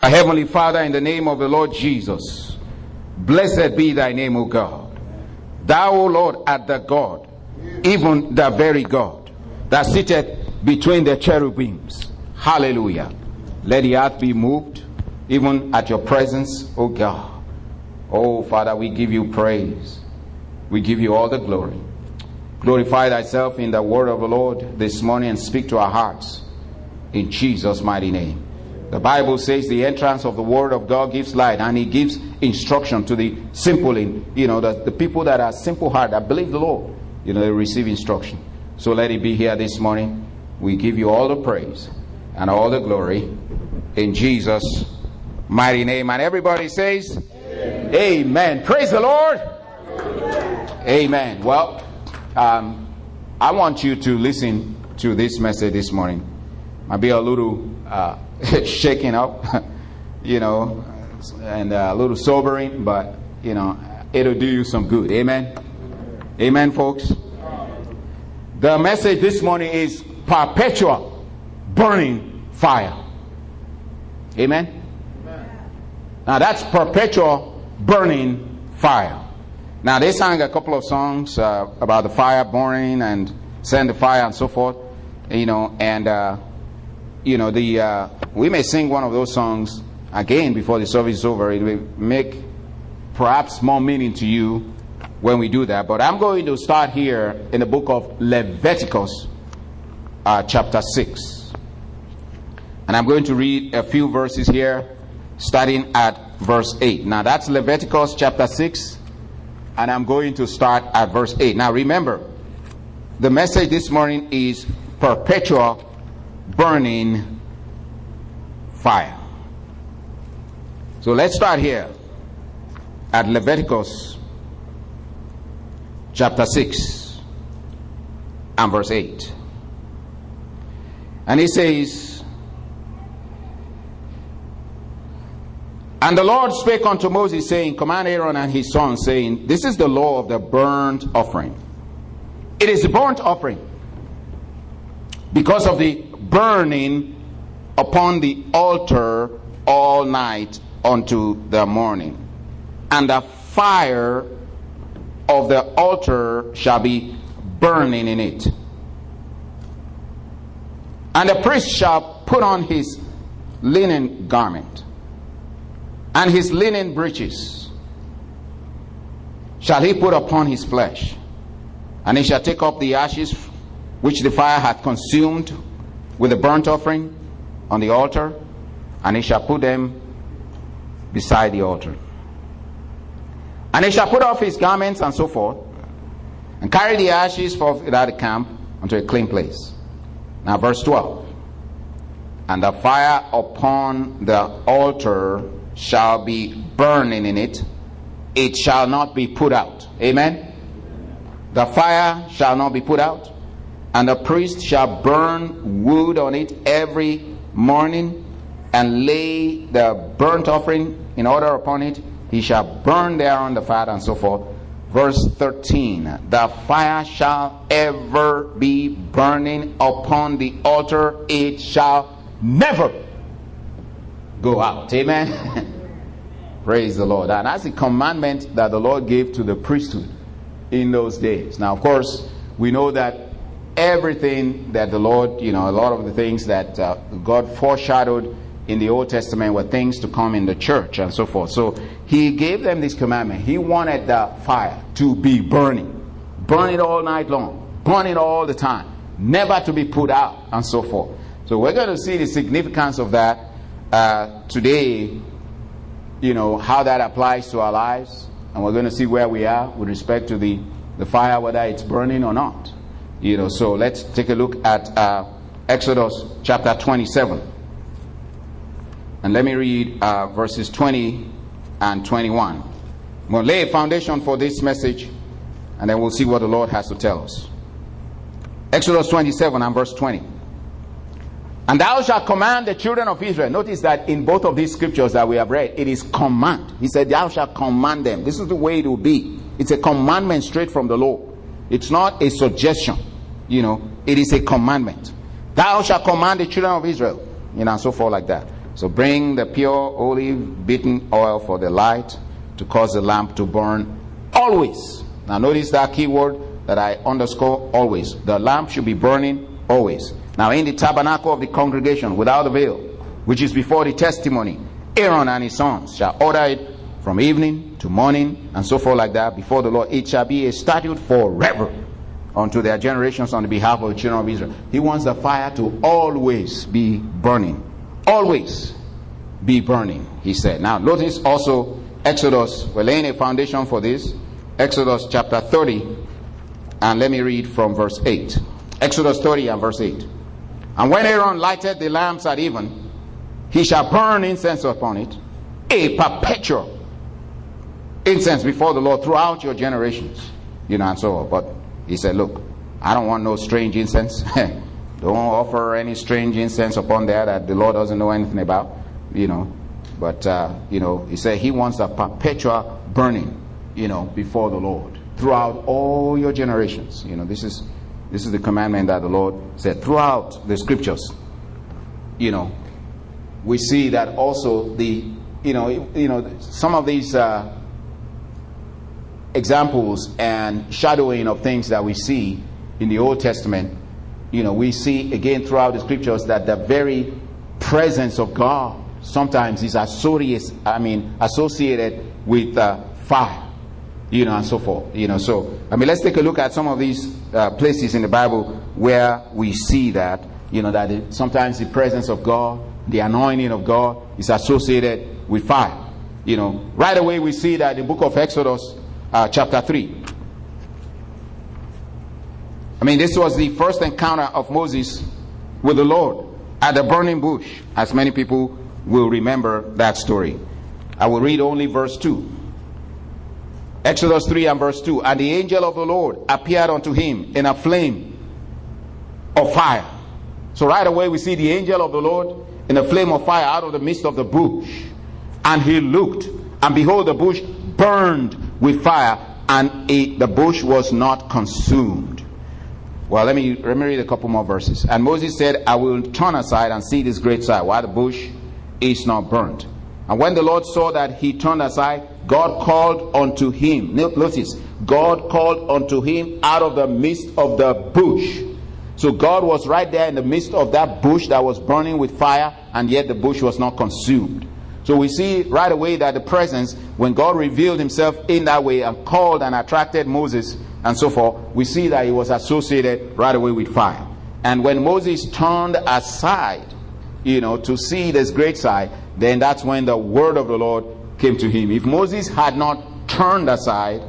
Our Heavenly Father, in the name of the Lord Jesus, blessed be thy name, O God. Thou, O Lord, art the God, even the very God, that sitteth between the cherubims. Hallelujah. Let the earth be moved, even at your presence, O God. Oh, Father, we give you praise. We give you all the glory. Glorify thyself in the word of the Lord this morning and speak to our hearts. In Jesus' mighty name. The Bible says the entrance of the word of God gives light, and he gives instruction to the simple, the people that are simple heart, that believe the Lord, they receive instruction. So let it be here this morning. We give you all the praise and all the glory in Jesus' mighty name. And everybody says, Amen. Amen. Praise the Lord. Amen. Well, I want you to listen to this message this morning. Might be a little shaking up, and a little sobering, but, it'll do you some good. Amen. Amen, folks. The message this morning is perpetual burning fire. Amen. Now that's perpetual burning fire. Now they sang a couple of songs about the fire burning and send the fire and so forth, we may sing one of those songs again before the service is over. It will make perhaps more meaning to you when we do that. But I'm going to start here in the book of Leviticus, chapter 6. And I'm going to read a few verses here, starting at verse 8. Now that's Leviticus chapter 6, and I'm going to start at verse 8. Now remember, the message this morning is perpetual burning fire. So let's start here at Leviticus chapter 6 and verse 8. And it says, "And the Lord spake unto Moses, saying, Command Aaron and his sons, saying, This is the law of the burnt offering. It is the burnt offering because of the burning upon the altar all night unto the morning. And the fire of the altar shall be burning in it. And the priest shall put on his linen garment, and his linen breeches shall he put upon his flesh. And he shall take up the ashes which the fire hath consumed with the burnt offering on the altar, and he shall put them beside the altar. And he shall put off his garments and so forth, and carry the ashes without the camp unto a clean place." Now verse 12. "And the fire upon the altar shall be burning in it, it shall not be put out." Amen. The fire shall not be put out. "And the priest shall burn wood on it every morning, and lay the burnt offering in order upon it. He shall burn thereon the fat," and so forth. Verse 13. "The fire shall ever be burning upon the altar, it shall never go out." Amen. Praise the Lord. And that's the commandment that the Lord gave to the priesthood in those days. Now, of course, we know that everything that the Lord, a lot of the things that God foreshadowed in the Old Testament were things to come in the church and so forth. So he gave them this commandment. He wanted the fire to be burning. Burn it all night long. Burn it all the time. Never to be put out and so forth. So we're going to see the significance of that today, how that applies to our lives. And we're going to see where we are with respect to the fire, whether it's burning or not. So let's take a look at Exodus chapter 27. And let me read verses 20 and 21. We'll lay a foundation for this message, and then we'll see what the Lord has to tell us. Exodus 27 and verse 20. "And thou shalt command the children of Israel." Notice that in both of these scriptures that we have read, it is command. He said, "Thou shalt command them." This is the way it will be. It's a commandment straight from the Lord. It's not a suggestion. It is a commandment. "Thou shalt command the children of Israel," and so forth like that. So bring the pure olive beaten oil for the light to cause the lamp to burn always. Now notice that key word that I underscore, always. The lamp should be burning always. Now in the tabernacle of the congregation without the veil, which is before the testimony, Aaron and his sons shall order it from evening to morning and so forth like that before the Lord. It shall be a statute forever unto their generations on the behalf of the children of Israel. He wants the fire to always be burning. Always be burning, he said. Now notice also Exodus. We're laying a foundation for this. Exodus chapter 30, and let me read from verse 8. Exodus 30 and verse 8. And when Aaron lighted the lamps at even, he shall burn incense upon it, a perpetual incense before the Lord throughout your generations. And so on. But he said, look, I don't want no strange incense. Don't offer any strange incense upon there that the Lord doesn't know anything about. But he said he wants a perpetual burning, before the Lord throughout all your generations. This is the commandment that the Lord said throughout the scriptures. We see that also some of these examples and shadowing of things that we see in the Old Testament, we see again throughout the scriptures that the very presence of God sometimes is associated with fire, and so forth. So let's take a look at some of these places in the Bible where we see that, that sometimes the presence of God, the anointing of God is associated with fire. Right away we see that in the book of Exodus chapter 3. This was the first encounter of Moses with the Lord at the burning bush, as many people will remember that story. I will read only verse 2. Exodus 3 and verse 2. And the angel of the Lord appeared unto him in a flame of fire. So right away we see the angel of the Lord in a flame of fire out of the midst of the bush. And he looked, and behold, the bush burned with fire, and the bush was not consumed. Well, let me read a couple more verses. And Moses said, I will turn aside and see this great sight, why the bush is not burnt. And when the Lord saw that he turned aside, God called unto him. Notice, God called unto him out of the midst of the bush. So God was right there in the midst of that bush that was burning with fire, and yet the bush was not consumed. So we see right away that the presence, when God revealed himself in that way and called and attracted Moses and so forth, we see that he was associated right away with fire. And when Moses turned aside, to see this great sight, then that's when the word of the Lord came to him. If Moses had not turned aside,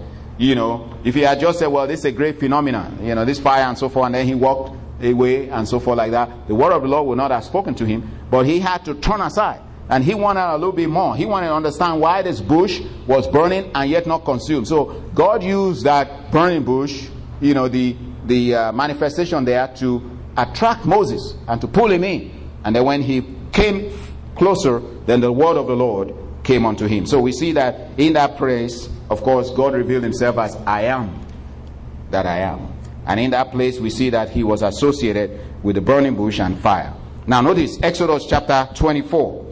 if he had just said, well, this is a great phenomenon, this fire and so forth, and then he walked away and so forth like that, the word of the Lord would not have spoken to him. But he had to turn aside. And he wanted a little bit more. He wanted to understand why this bush was burning and yet not consumed. So God used that burning bush, the manifestation there, to attract Moses and to pull him in. And then when he came closer, then the word of the Lord came unto him. So we see that in that place, of course, God revealed himself as I am that I am. And in that place we see that he was associated with the burning bush and fire. Now notice Exodus chapter 24.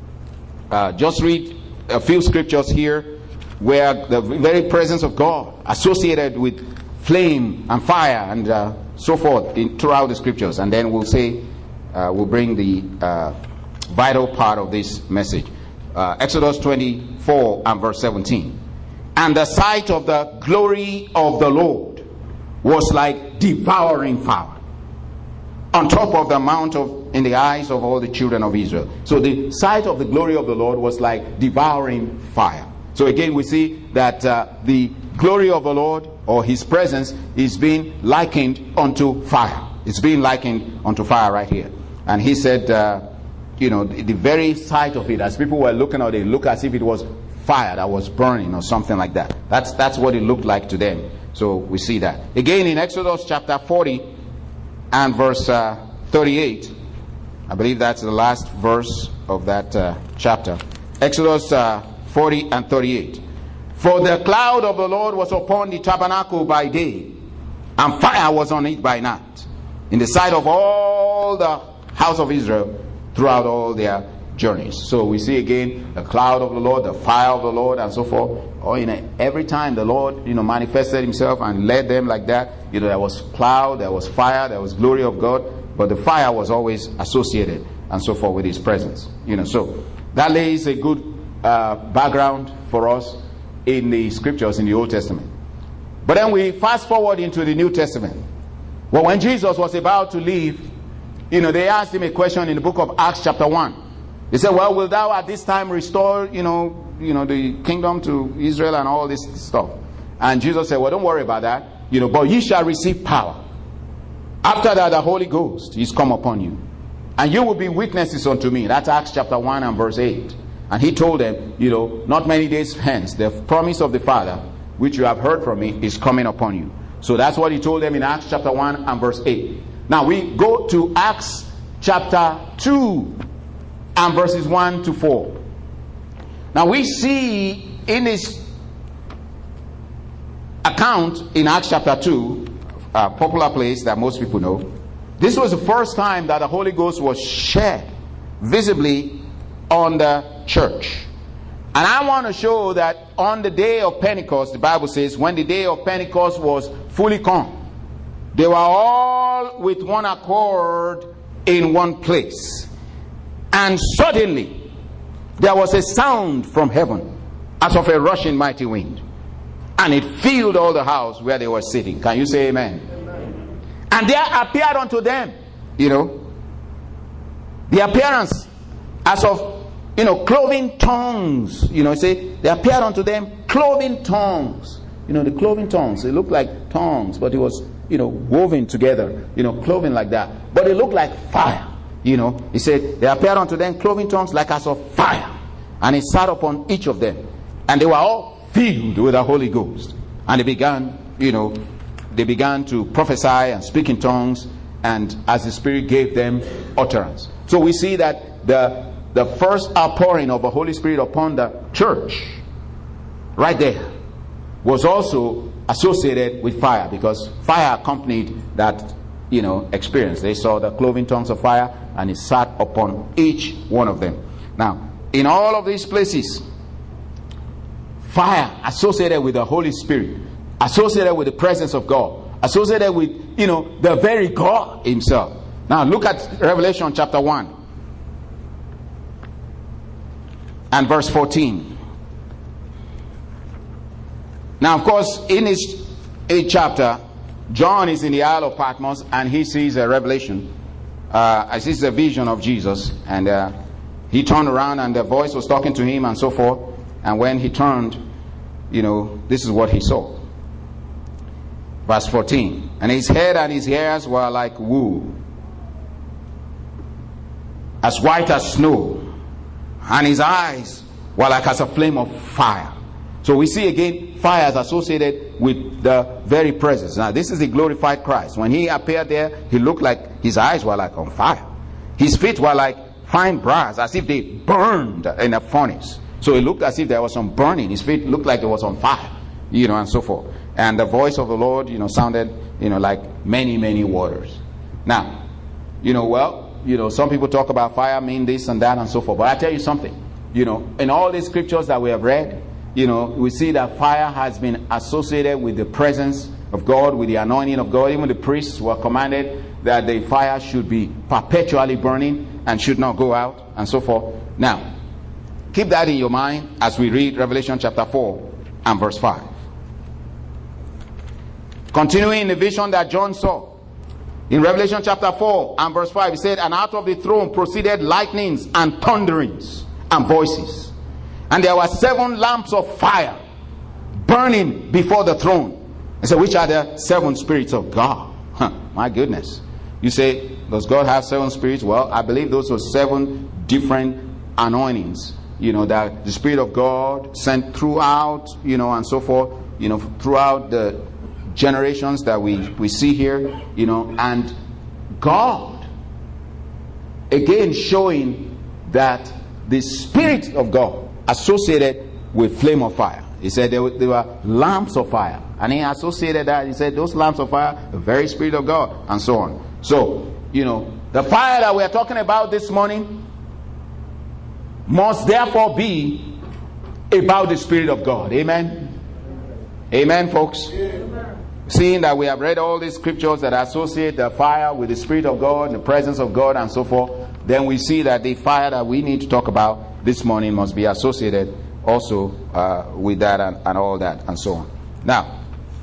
Just read a few scriptures here where the very presence of God associated with flame and fire and so forth throughout the scriptures. And then we'll say, we'll bring the vital part of this message. Exodus 24 and verse 17. And the sight of the glory of the Lord was like devouring fire on top of the mount in the eyes of all the children of Israel. So the sight of the glory of the Lord was like devouring fire. So again we see that the glory of the Lord, or his presence, is being likened unto fire. It's being likened unto fire right here. And he said, the very sight of it, as people were looking at it, it looked as if it was fire that was burning or something like that. That's what it looked like to them. So we see that. Again in Exodus chapter 40 and verse 38, I believe that's the last verse of that chapter. Exodus 40 and 38. For the cloud of the Lord was upon the tabernacle by day, and fire was on it by night, in the sight of all the house of Israel throughout all their journeys. So we see again the cloud of the Lord, the fire of the Lord, and so forth. Or every time the Lord manifested himself and led them like that, there was cloud, there was fire, there was glory of God, but the fire was always associated and so forth with his presence. So that lays a good background for us in the scriptures in the Old Testament. But then we fast forward into the New Testament. Well, when Jesus was about to leave, they asked him a question in the book of Acts chapter 1. They said, well, will thou at this time restore, the kingdom to Israel and all this stuff? And Jesus said, well, don't worry about that, but ye shall receive power. After that, the Holy Ghost is come upon you. And you will be witnesses unto me. That's Acts chapter 1 and verse 8. And he told them, not many days hence, the promise of the Father, which you have heard from me, is coming upon you. So that's what he told them in Acts chapter 1 and verse 8. Now we go to Acts chapter 2 and verses 1 to 4. Now we see in this account in Acts chapter 2, a popular place that most people know, this was the first time that the Holy Ghost was shed visibly on the church. And I want to show that on the day of Pentecost, the Bible says, when the day of Pentecost was fully come, they were all with one accord in one place. And suddenly, there was a sound from heaven as of a rushing mighty wind. And it filled all the house where they were sitting. Can you say amen? Amen. And there appeared unto them, the appearance as of cloven tongues. Say, they appeared unto them cloven tongues. The cloven tongues, it looked like tongues, but it was, woven together, cloven like that. But it looked like fire. He said, they appeared unto them cloven tongues like as of fire. And it sat upon each of them. And they were all filled with the Holy Ghost. And they began to prophesy and speak in tongues, and as the Spirit gave them utterance. So we see that the first outpouring of the Holy Spirit upon the church, right there, was also associated with fire, because fire accompanied that experience. They saw the cloven tongues of fire, and it sat upon each one of them. Now, in all of these places, fire associated with the Holy Spirit, associated with the presence of God, associated with the very God himself. Now look at Revelation chapter 1 and verse 14. Now, of course, in his 8th chapter, John is in the Isle of Patmos, and he sees a revelation. He sees a vision of Jesus, and he turned around, and the voice was talking to him, and so forth. And when he turned, this is what he saw. Verse 14. And his head and his hairs were like wool, as white as snow, and his eyes were like as a flame of fire. So we see again fire is associated with the very presence. Now this is the glorified Christ. When he appeared there, he looked like his eyes were like on fire. His feet were like fine brass, as if they burned in a furnace. So it looked as if there was some burning. His feet looked like it was on fire, and so forth. And the voice of the Lord, sounded, like many, many waters. Now, some people talk about fire mean this and that and so forth. But I tell you something, in all these scriptures that we have read, we see that fire has been associated with the presence of God, with the anointing of God. Even the priests were commanded that the fire should be perpetually burning and should not go out and so forth. Now, keep that in your mind as we read Revelation chapter 4 and verse 5. Continuing the vision that John saw. In Revelation chapter 4 and verse 5, he said, and out of the throne proceeded lightnings and thunderings and voices. And there were 7 lamps of fire burning before the throne. And so, which are the 7 spirits of God? My goodness. You say, does God have 7 spirits? Well, I believe those were 7 different anointings. That the Spirit of God sent throughout, and so forth, throughout the generations that we see here, and God, again showing that the Spirit of God associated with flame of fire. He said there were lamps of fire, and he associated that. He said those lamps of fire, the very Spirit of God, and so on. So, the fire that we are talking about this morning must therefore be about the Spirit of God. Amen? Amen, folks? Seeing that we have read all these scriptures that associate the fire with the Spirit of God, the presence of God, and so forth, then we see that the fire that we need to talk about this morning must be associated also with that and all that and so on. Now,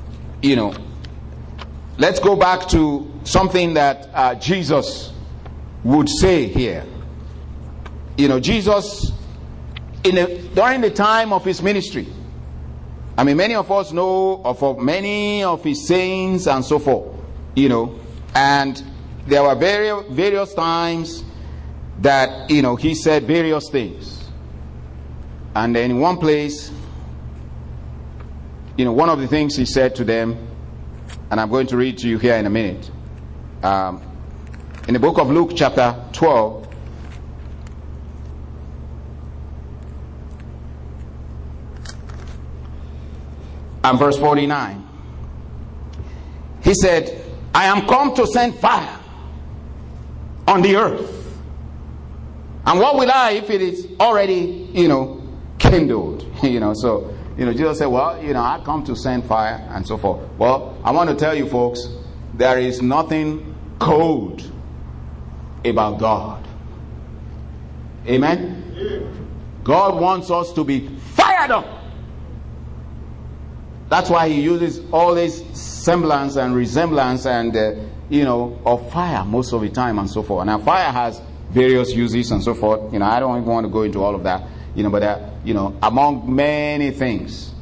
let's go back to something that Jesus would say here. Jesus, during the time of his ministry, many of us know of many of his sayings and so forth, and there were various times that, he said various things. And then in one place, one of the things he said to them, and I'm going to read to you here in a minute, in the book of Luke chapter 12, and verse 49. He said, I am come to send fire on the earth. And what will I if it is already, kindled? So, Jesus said, well, I come to send fire and so forth. Well, I want to tell you folks, there is nothing cold about God. Amen? God wants us to be fired up. That's why he uses all this semblance and resemblance and, of fire most of the time and so forth. Now, fire has various uses and so forth. I don't even want to go into all of that. But among many things,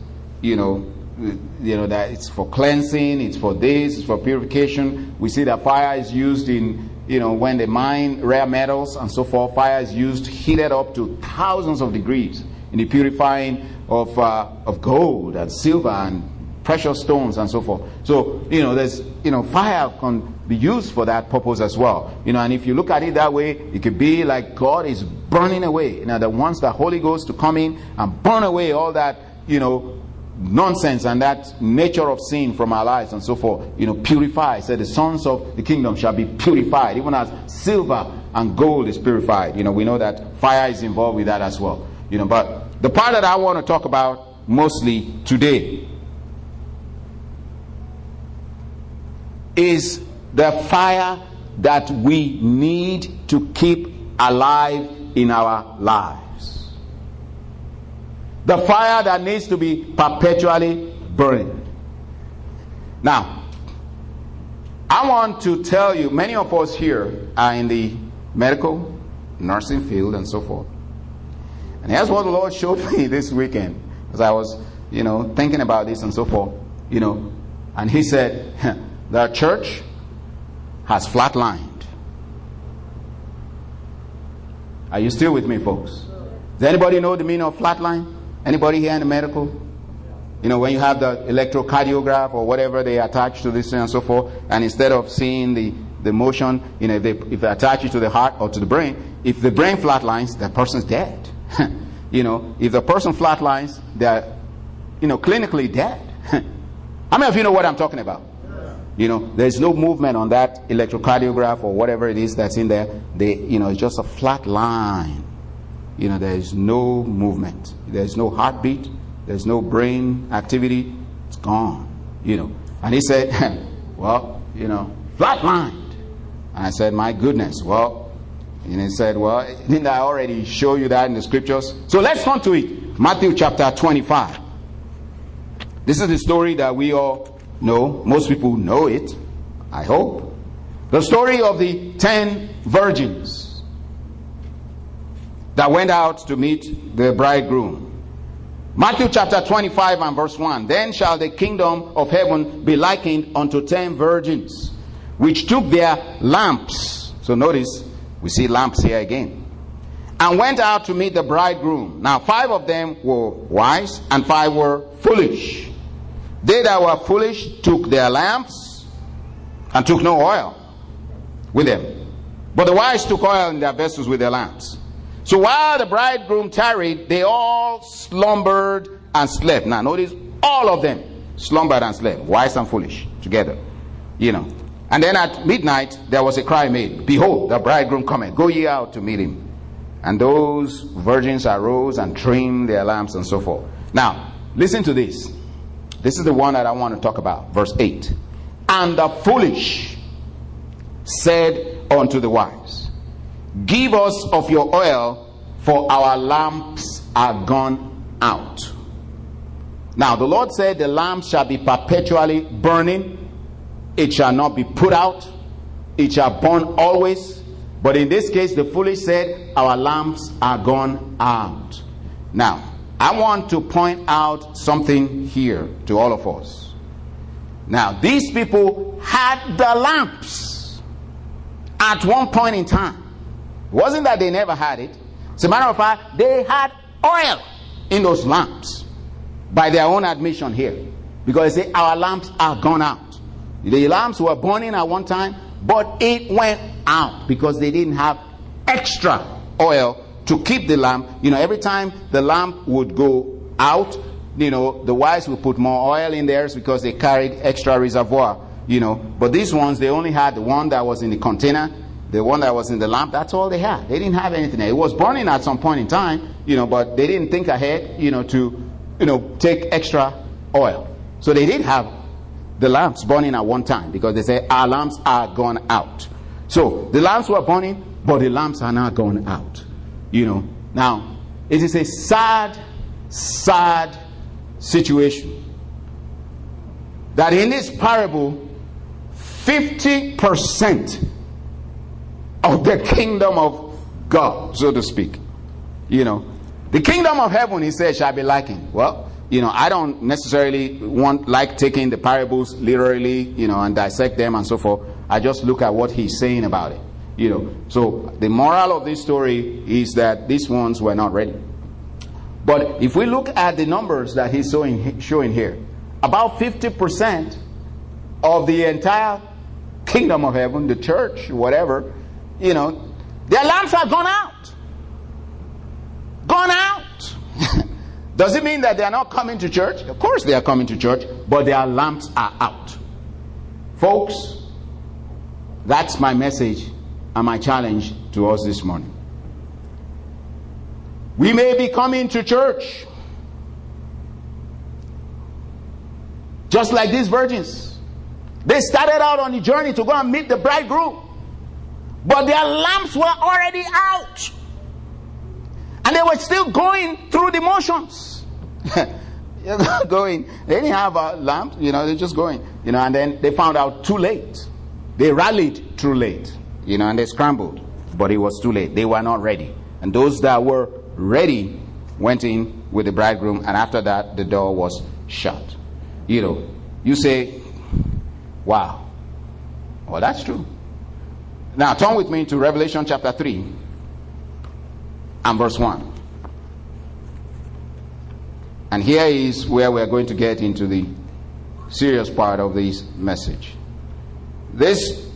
that it's for cleansing, it's for this, it's for purification. We see that fire is used in, when they mine rare metals and so forth. Fire is used, heated up to thousands of degrees in the purifying of gold and silver and precious stones and so forth. So, there's, fire can be used for that purpose as well. And if you look at it that way, it could be like God is burning away. That wants the Holy Ghost to come in and burn away all that, nonsense and that nature of sin from our lives and so forth. Purify. Said the sons of the kingdom shall be purified, even as silver and gold is purified. We know that fire is involved with that as well. But the part that I want to talk about mostly today is the fire that we need to keep alive in our lives. The fire that needs to be perpetually burning. Now, I want to tell you, many of us here are in the medical, nursing field and so forth. And here's what the Lord showed me this weekend as I was, thinking about this and so forth, and he said, the church has flatlined. Are you still with me, folks? Does anybody know the meaning of flatline? Anybody here in the medical? When you have the electrocardiograph or whatever they attach to this and so forth, and instead of seeing the motion, if they attach it to the heart or to the brain, if the brain flatlines, that person's dead. If the person flatlines, they're, clinically dead. How many of you know what I'm talking about? There's no movement on that electrocardiograph or whatever it is that's in there. It's just a flat line. There is no movement. There's no heartbeat. There's no brain activity. It's gone. And he said, well, flatlined. And I said, my goodness. Well, and he said, well, didn't I already show you that in the scriptures? So let's come to it. Matthew chapter 25. This is the story that we all know. Most people know it, I hope. The story of the 10 virgins that went out to meet the bridegroom. Matthew chapter 25 and verse 1. Then shall the kingdom of heaven be likened unto 10 virgins, which took their lamps. So notice, we see lamps here again. And went out to meet the bridegroom. Now 5 of them were wise, and 5 were foolish. They that were foolish took their lamps, and took no oil with them. But the wise took oil in their vessels with their lamps. So while the bridegroom tarried, they all slumbered and slept. Now notice, all of them slumbered and slept, wise and foolish, together. And then at midnight there was a cry made, Behold, the bridegroom cometh, go ye out to meet him. And those virgins arose and trimmed their lamps and so forth. Now, listen to this. This is the one that I want to talk about. Verse 8. And the foolish said unto the wise, give us of your oil, for our lamps are gone out. Now, the Lord said the lamp shall be perpetually burning. It shall not be put out. It shall burn always. But in this case, the foolish said, our lamps are gone out. Now, I want to point out something here to all of us. Now, these people had the lamps at one point in time. It wasn't that they never had it. As a matter of fact, they had oil in those lamps by their own admission here. Because they say, our lamps are gone out. The lamps were burning at one time, but it went out because they didn't have extra oil to keep the lamp. Every time the lamp would go out, the wise would put more oil in theirs because they carried extra reservoir, But these ones, they only had the one that was in the container, the one that was in the lamp. That's all they had. They didn't have anything. It was burning at some point in time, but they didn't think ahead, to take extra oil. So they did have the lamps burning at one time because they say our lamps are gone out. So the lamps were burning, but the lamps are not gone out. Now it is a sad situation that in this parable 50% of the kingdom of God, so to speak, the kingdom of heaven, he says, shall be likened. Well, I don't necessarily like taking the parables literally, and dissect them and so forth. I just look at what he's saying about it. So the moral of this story is that these ones were not ready. But if we look at the numbers that he's showing here, about 50% of the entire kingdom of heaven, the church, whatever, their lamps are gone out. Gone out. Does it mean that they are not coming to church? Of course they are coming to church, but their lamps are out. Folks, that's my message and my challenge to us this morning. We may be coming to church just like these virgins. They started out on the journey to go and meet the bridegroom, but their lamps were already out. And they were still going through the motions. Going. They didn't have a lamp, they're just going. And then they found out too late. They rallied too late, and they scrambled. But it was too late. They were not ready. And those that were ready went in with the bridegroom, and after that, the door was shut. You say, wow. Well, that's true. Now, turn with me to Revelation chapter 3. And verse 1. And here is where we're going to get into the serious part of this message. This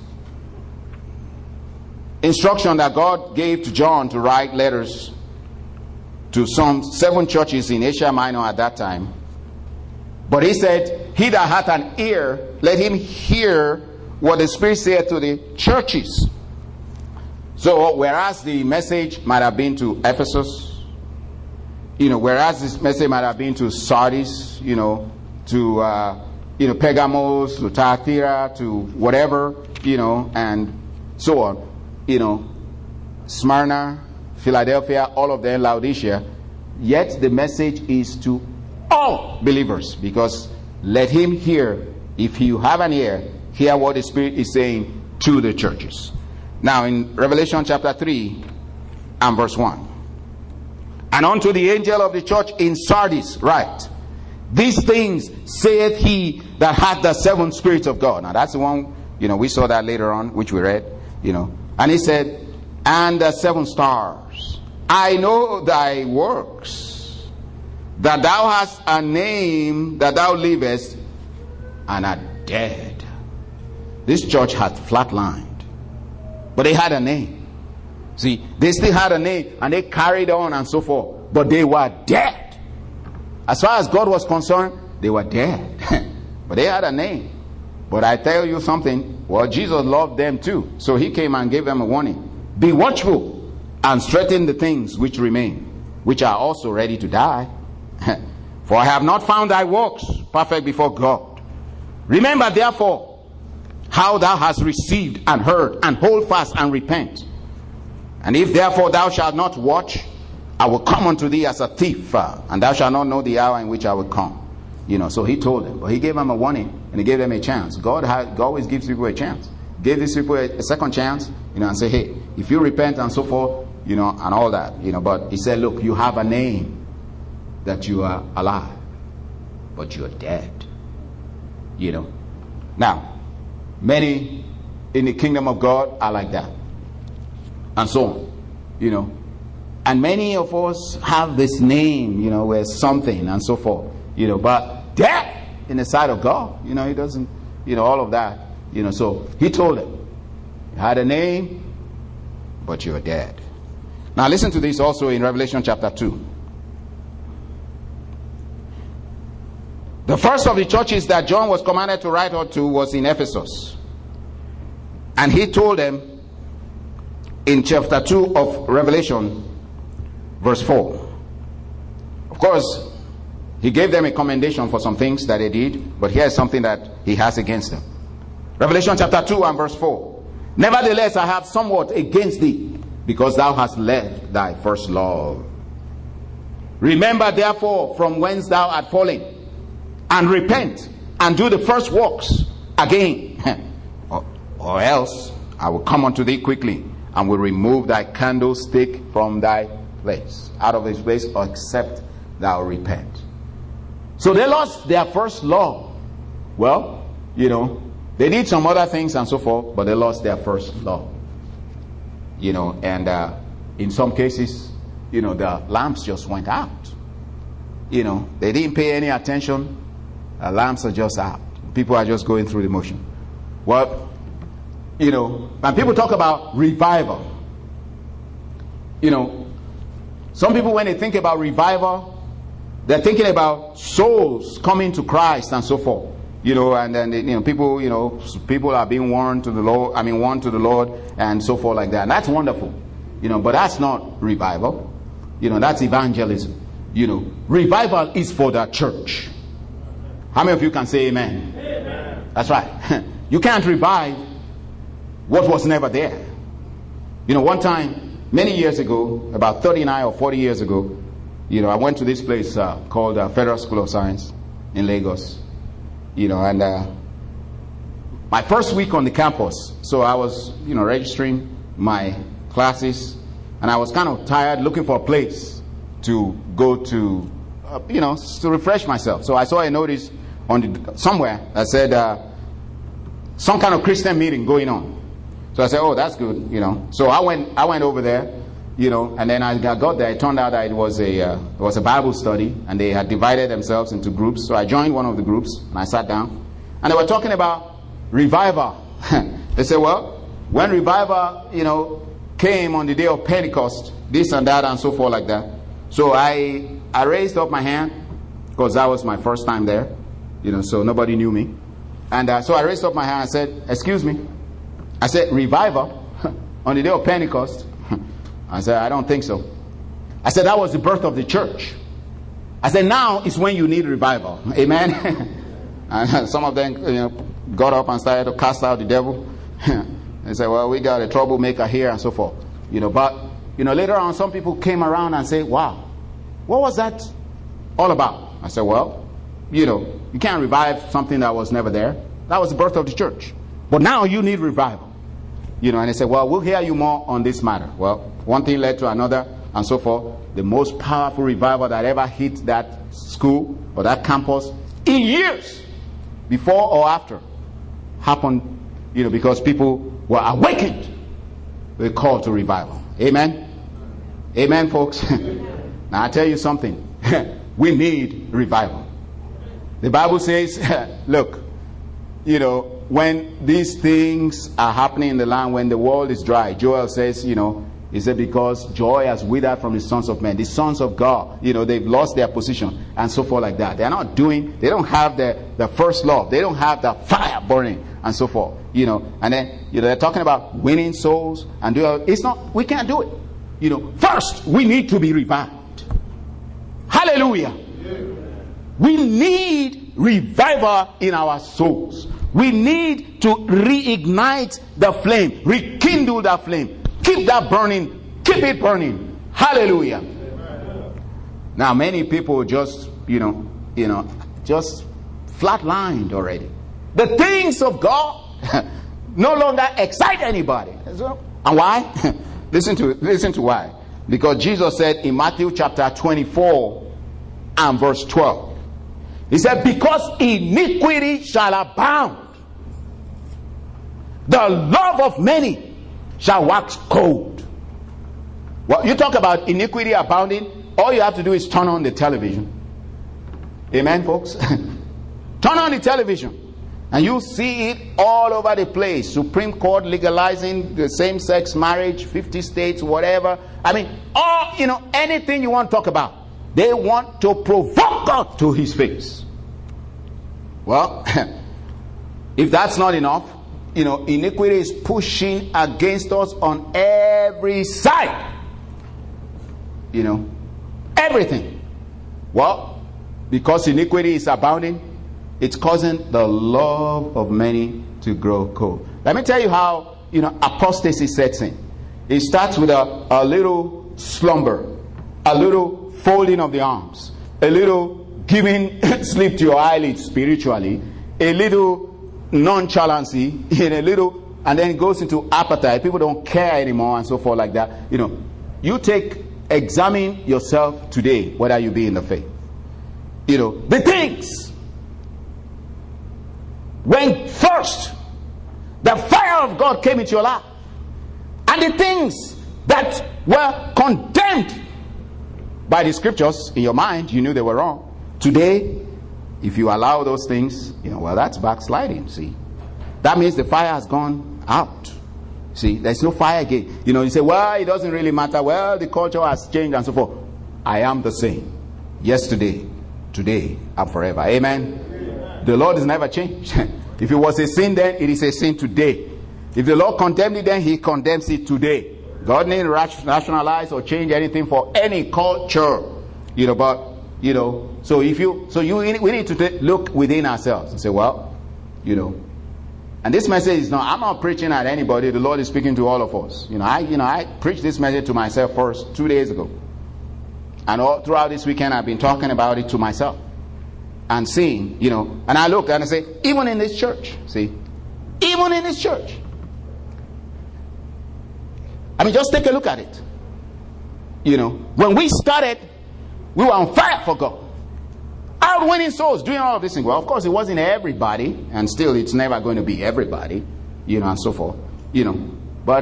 instruction that God gave to John to write letters to some 7 churches in Asia Minor at that time. But he said, he that hath an ear, let him hear what the Spirit saith to the churches. So, whereas the message might have been to Ephesus, whereas this message might have been to Sardis, to Pergamos, to Thyatira, to whatever, and so on, Smyrna, Philadelphia, all of them, Laodicea, yet the message is to all believers, because let him hear, if you have an ear, hear what the Spirit is saying to the churches. Now in Revelation chapter 3 and verse 1. And unto the angel of the church in Sardis write, these things saith he that hath the 7 spirits of God. Now that's the one, we saw that later on, which we read, And he said, and the 7 stars, I know thy works, that thou hast a name, that thou livest, and art dead. This church hath flatlined. But they had a name. See, they still had a name, and they carried on and so forth. But they were dead. As far as God was concerned, they were dead. But they had a name. But I tell you something, well, Jesus loved them too. So he came and gave them a warning. Be watchful, and strengthen the things which remain, which are also ready to die. For I have not found thy works perfect before God. Remember therefore how thou hast received and heard, and hold fast and repent. And if therefore thou shalt not watch, I will come unto thee as a thief, and thou shalt not know the hour in which I will come. So he told them, but he gave them a warning, and he gave them a chance. God always gives people a chance. Gave these people a second chance, and say, hey, if you repent and so forth, and all that, but he said, look, you have a name that you are alive, but you're dead. Now, many in the kingdom of God are like that, and so on, and many of us have this name, where something and so forth, but death in the sight of God, he doesn't, all of that, so he told them, you had a name, but you're dead. Now listen to this also in Revelation chapter 2. The first of the churches that John was commanded to write unto was in Ephesus. And he told them in chapter 2 of Revelation, verse 4. Of course, he gave them a commendation for some things that they did, but here's something that he has against them. Revelation chapter 2 and verse 4. Nevertheless, I have somewhat against thee, because thou hast left thy first love. Remember therefore from whence thou art fallen, and repent, and do the first works again. or else I will come unto thee quickly, and will remove thy candlestick from thy place, out of his place, except thou repent. So they lost their first love. Well, they did some other things and so forth, but they lost their first love. And in some cases, the lamps just went out. They didn't pay any attention. Lamps are just out. People are just going through the motion. Well, when people talk about revival, some people, when they think about revival, they're thinking about souls coming to Christ and so forth. And then people are being won to the Lord and so forth like that. And that's wonderful. But that's not revival. That's evangelism. Revival is for the church. How many of you can say amen? Amen. That's right. You can't revive what was never there. One time, many years ago, about 39 or 40 years ago, I went to this place called Federal School of Science in Lagos. And my first week on the campus, so I was, registering my classes, and I was kind of tired, looking for a place to go to, to refresh myself. So I saw a notice somewhere that said some kind of Christian meeting going on. So I said, oh, that's good, So I went over there, and then I got there. It turned out that it was a Bible study, and they had divided themselves into groups. So I joined one of the groups, and I sat down, and they were talking about revival. They said, well, when revival, came on the day of Pentecost, this and that and so forth like that. So I raised up my hand, because that was my first time there, so nobody knew me. And so I raised up my hand and said, excuse me. I said, revival on the day of Pentecost? I said, I don't think so. I said, that was the birth of the church. I said, now is when you need revival. Amen. And some of them got up and started to cast out the devil. They said, well, we got a troublemaker here and so forth. But later on, some people came around and said, wow, what was that all about? I said, well, you can't revive something that was never there. That was the birth of the church. But now you need revival. And they said, well, we'll hear you more on this matter. Well, one thing led to another and so forth. The most powerful revival that ever hit that school or that campus in years, before or after, happened, because people were awakened with a call to revival. Amen? Amen, folks? Now I tell you something. We need revival. The Bible says, look, when these things are happening in the land, when the world is dry, Joel says, is it because joy has withered from the sons of men, the sons of God, they've lost their position and so forth like that. They don't have the first love. They don't have the fire burning and so forth, and then, they're talking about winning souls and we can't do it. first we need to be revived. Hallelujah. We need revival in our souls. We need to reignite the flame, rekindle that flame, keep that burning, keep it burning. Hallelujah. Now many people just, just flatlined already. The things of God no longer excite anybody. And why? Listen to why. Because Jesus said in Matthew chapter 24 and verse 12, he said, because iniquity shall abound, the love of many shall wax cold. Well, you talk about iniquity abounding, all you have to do is turn on the television. Amen, folks? Turn on the television and you see it all over the place. Supreme Court legalizing the same-sex marriage, 50 states, whatever. I mean, anything you want to talk about. They want to provoke God to his face. Well, if that's not enough, iniquity is pushing against us on every side. Everything. Well, because iniquity is abounding, it's causing the love of many to grow cold. Let me tell you how, apostasy sets in. It starts with a little slumber, a little folding of the arms, a little giving sleep to your eyelids spiritually, a little nonchalancy, and then it goes into appetite. People don't care anymore and so forth like that. Examine yourself today, whether you be in the faith. The things, when first the fire of God came into your life, and the things that were condemned by the scriptures in your mind, you knew they were wrong. Today, if you allow those things, that's backsliding, see. That means the fire has gone out. See, there's no fire again. You say, well, it doesn't really matter. Well, the culture has changed and so forth. I am the same. Yesterday, today, and forever. Amen. Amen. The Lord has never changed. If it was a sin then, it is a sin today. If the Lord condemned it then, he condemns it today. God didn't rationalize or change anything for any culture. We need to look within ourselves and say, well, and this message is not, I'm not preaching at anybody. The Lord is speaking to all of us. I preached this message to myself first 2 days ago. And all throughout this weekend, I've been talking about it to myself. And seeing, and I look and I say, even in this church, even in this church. Just take a look at it. When we started, we were on fire for God. Out winning souls, doing all of this thing. Well, of course, it wasn't everybody, and still it's never going to be everybody, and so forth. But,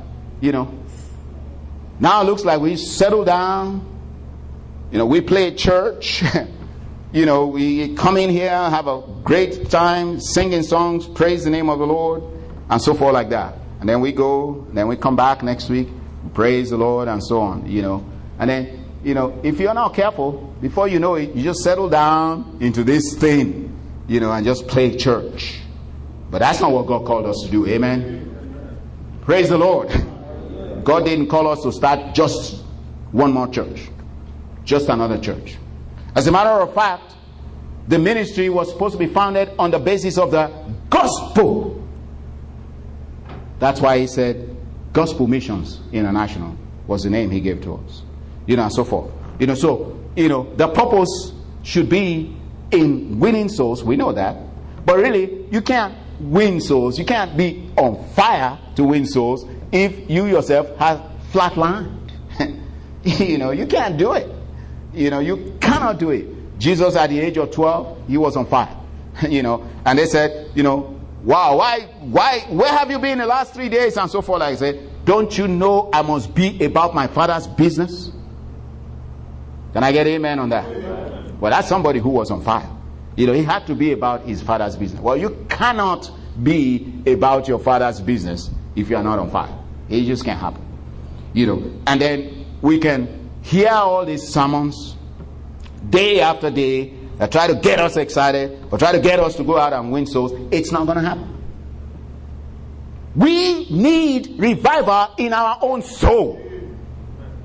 now it looks like we settle down. We play church. We come in here, have a great time, singing songs, praise the name of the Lord, and so forth like that. And then we go, then we come back next week, praise the Lord, and so on, And then, if you're not careful, before you know it, you just settle down into this thing, and just play church. But that's not what God called us to do. Amen. Praise the Lord. God didn't call us to start just one more church, just another church. As a matter of fact, the ministry was supposed to be founded on the basis of the gospel. That's why he said Gospel Missions International was the name he gave to us. And so forth. The purpose should be in winning souls. We know that. But really, you can't win souls. You can't be on fire to win souls if you yourself have flatlined. You can't do it. You cannot do it. Jesus at the age of 12, he was on fire. And they said, wow, why, where have you been the last 3 days? And so forth. Like I said, don't you know I must be about my Father's business? Can I get amen on that? Amen. Well, that's somebody who was on fire. He had to be about his Father's business. Well, you cannot be about your Father's business if you are not on fire. It just can't happen. And then we can hear all these sermons day after day that try to get us excited or try to get us to go out and win souls. It's not going to happen. We need revival in our own soul.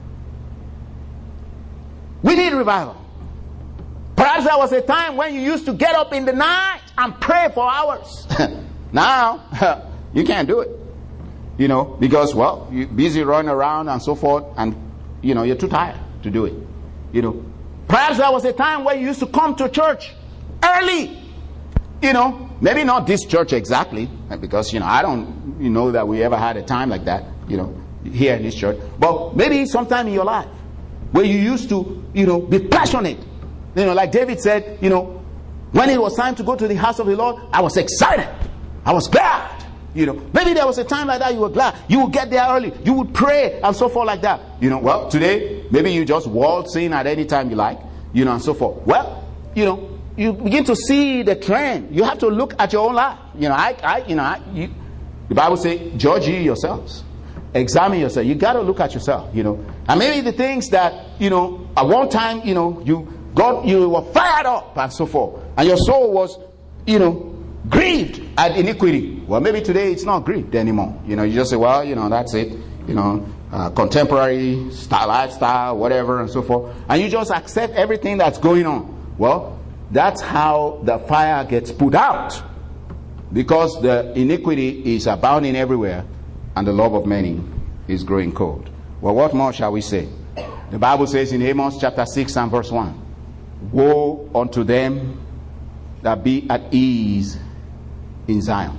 We need revival. Perhaps there was a time when you used to get up in the night and pray for hours. Now, you can't do it. Because, you're busy running around and so forth, and, you're too tired to do it. Perhaps there was a time when you used to come to church early. Maybe not this church exactly, because, I don't know that we ever had a time like that, here in this church. But maybe sometime in your life where you used to, be passionate. Like David said, when it was time to go to the house of the Lord, I was excited. I was glad. Maybe there was a time like that you were glad. You would get there early. You would pray and so forth like that. Today, maybe you just waltz in at any time you like, and so forth. You begin to see the trend. You have to look at your own life. The Bible says, judge ye yourselves. Examine yourself. You got to look at yourself, And maybe the things that, at one time, you were fired up and so forth. And your soul was, grieved at iniquity. Well, maybe today it's not grieved anymore. You just say, that's it. Contemporary lifestyle, whatever, and so forth. And you just accept everything that's going on. Well, that's how the fire gets put out. Because the iniquity is abounding everywhere, and the love of many is growing cold. Well, what more shall we say? The Bible says in Amos chapter 6 and verse 1, woe unto them that be at ease in Zion.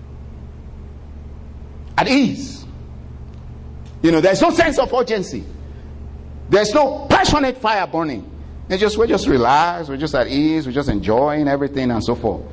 At ease. There's no sense of urgency. There's no passionate fire burning. We're just relaxed. We're just at ease. We're just enjoying everything and so forth.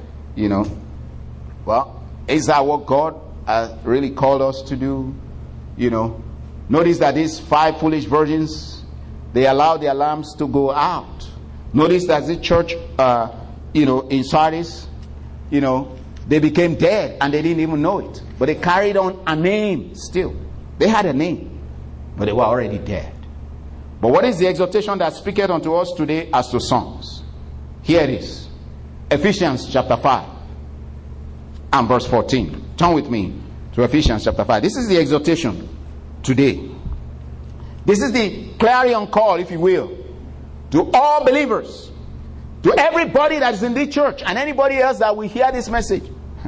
Well, is that what God really called us to do? Notice that these 5 foolish virgins, they allowed their lamps to go out. Notice that the church, in Sardis, they became dead and they didn't even know it. But they carried on a name still. They had a name, but they were already dead. But what is the exhortation that speaketh unto us today as to sons? Here it is. Ephesians chapter 5 and verse 14. Turn with me to Ephesians chapter 5. This is the exhortation today. This is the clarion call, if you will, to all believers, to everybody that is in this church and anybody else that will hear this message.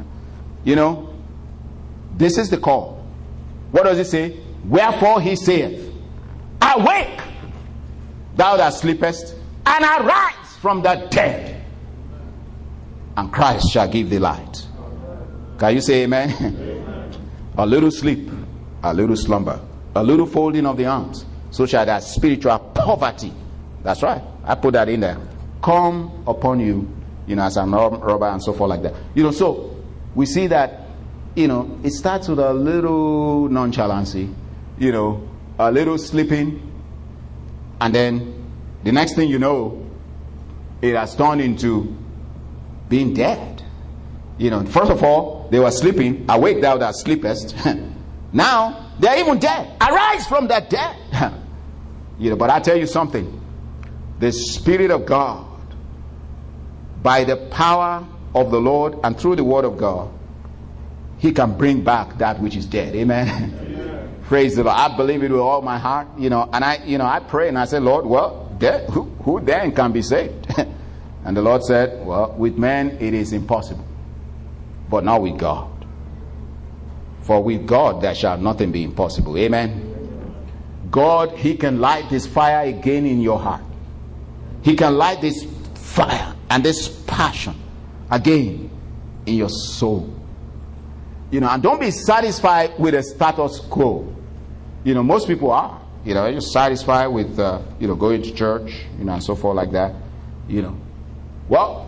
This is the call. What does it say? Wherefore he saith, awake, thou that sleepest, and arise from the dead, and Christ shall give thee light. Can you say amen? Amen. A little sleep, a little slumber, a little folding of the arms, so shall that spiritual poverty, that's right, I put that in there, come upon you, as a robber and so forth like that. So we see that, it starts with a little nonchalancy, a little sleeping, and then the next thing you know, it has turned into being dead. First of all, they were sleeping. Awake thou that sleepest. Now, they're even dead. Arise from the dead. But I tell you something. The Spirit of God, by the power of the Lord and through the Word of God, He can bring back that which is dead. Amen. Amen. Praise the Lord. I believe it with all my heart. And I pray and I say, Lord, who then can be saved? And the Lord said, with men it is impossible, but not with God. For with God there shall nothing be impossible. Amen. God, He can light this fire again in your heart. He can light this fire and this passion again in your soul. And don't be satisfied with a status quo. Most people are. They're just satisfied with, going to church, and so forth like that. Well,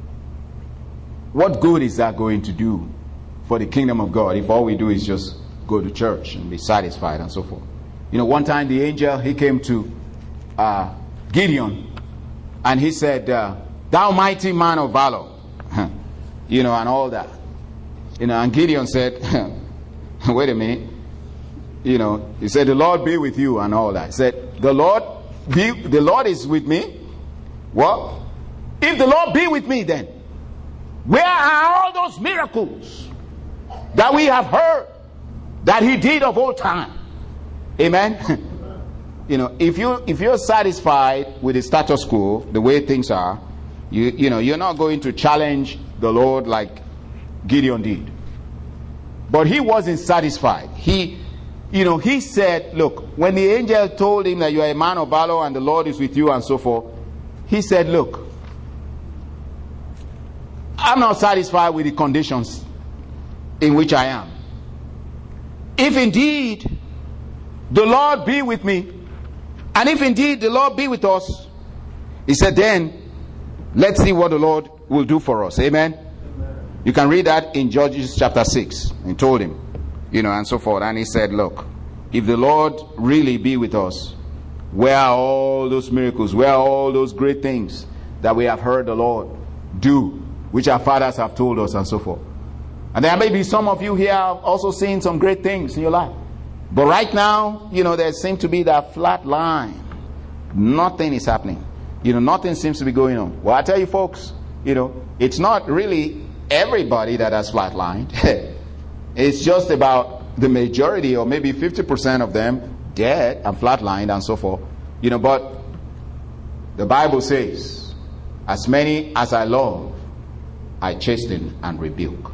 what good is that going to do for the kingdom of God if all we do is just go to church and be satisfied and so forth? One time the angel, he came to Gideon and he said, thou mighty man of valor, and all that. And Gideon said, wait a minute. He said, the Lord be with you and all that. He said, the Lord is with me. Well, if the Lord be with me, then where are all those miracles that we have heard that He did of old time? Amen. if you're satisfied with the status quo, the way things are, you're not going to challenge the Lord like Gideon did. But he wasn't satisfied. He said, look, when the angel told him that you are a man of valor and the Lord is with you and so forth, he said, look, I'm not satisfied with the conditions in which I am. If indeed the Lord be with me, and if indeed the Lord be with us, he said, then let's see what the Lord will do for us. Amen. You can read that in Judges chapter 6. He told him, and so forth. And he said, look, if the Lord really be with us, where are all those miracles? Where are all those great things that we have heard the Lord do, which our fathers have told us and so forth? And there may be some of you here also seeing some great things in your life. But right now, there seems to be that flat line. Nothing is happening. Nothing seems to be going on. Well, I tell you folks, it's not really everybody that has flatlined. It's just about the majority, or maybe 50% of them dead and flatlined and so forth. But the Bible says, as many as I love, I chasten and rebuke.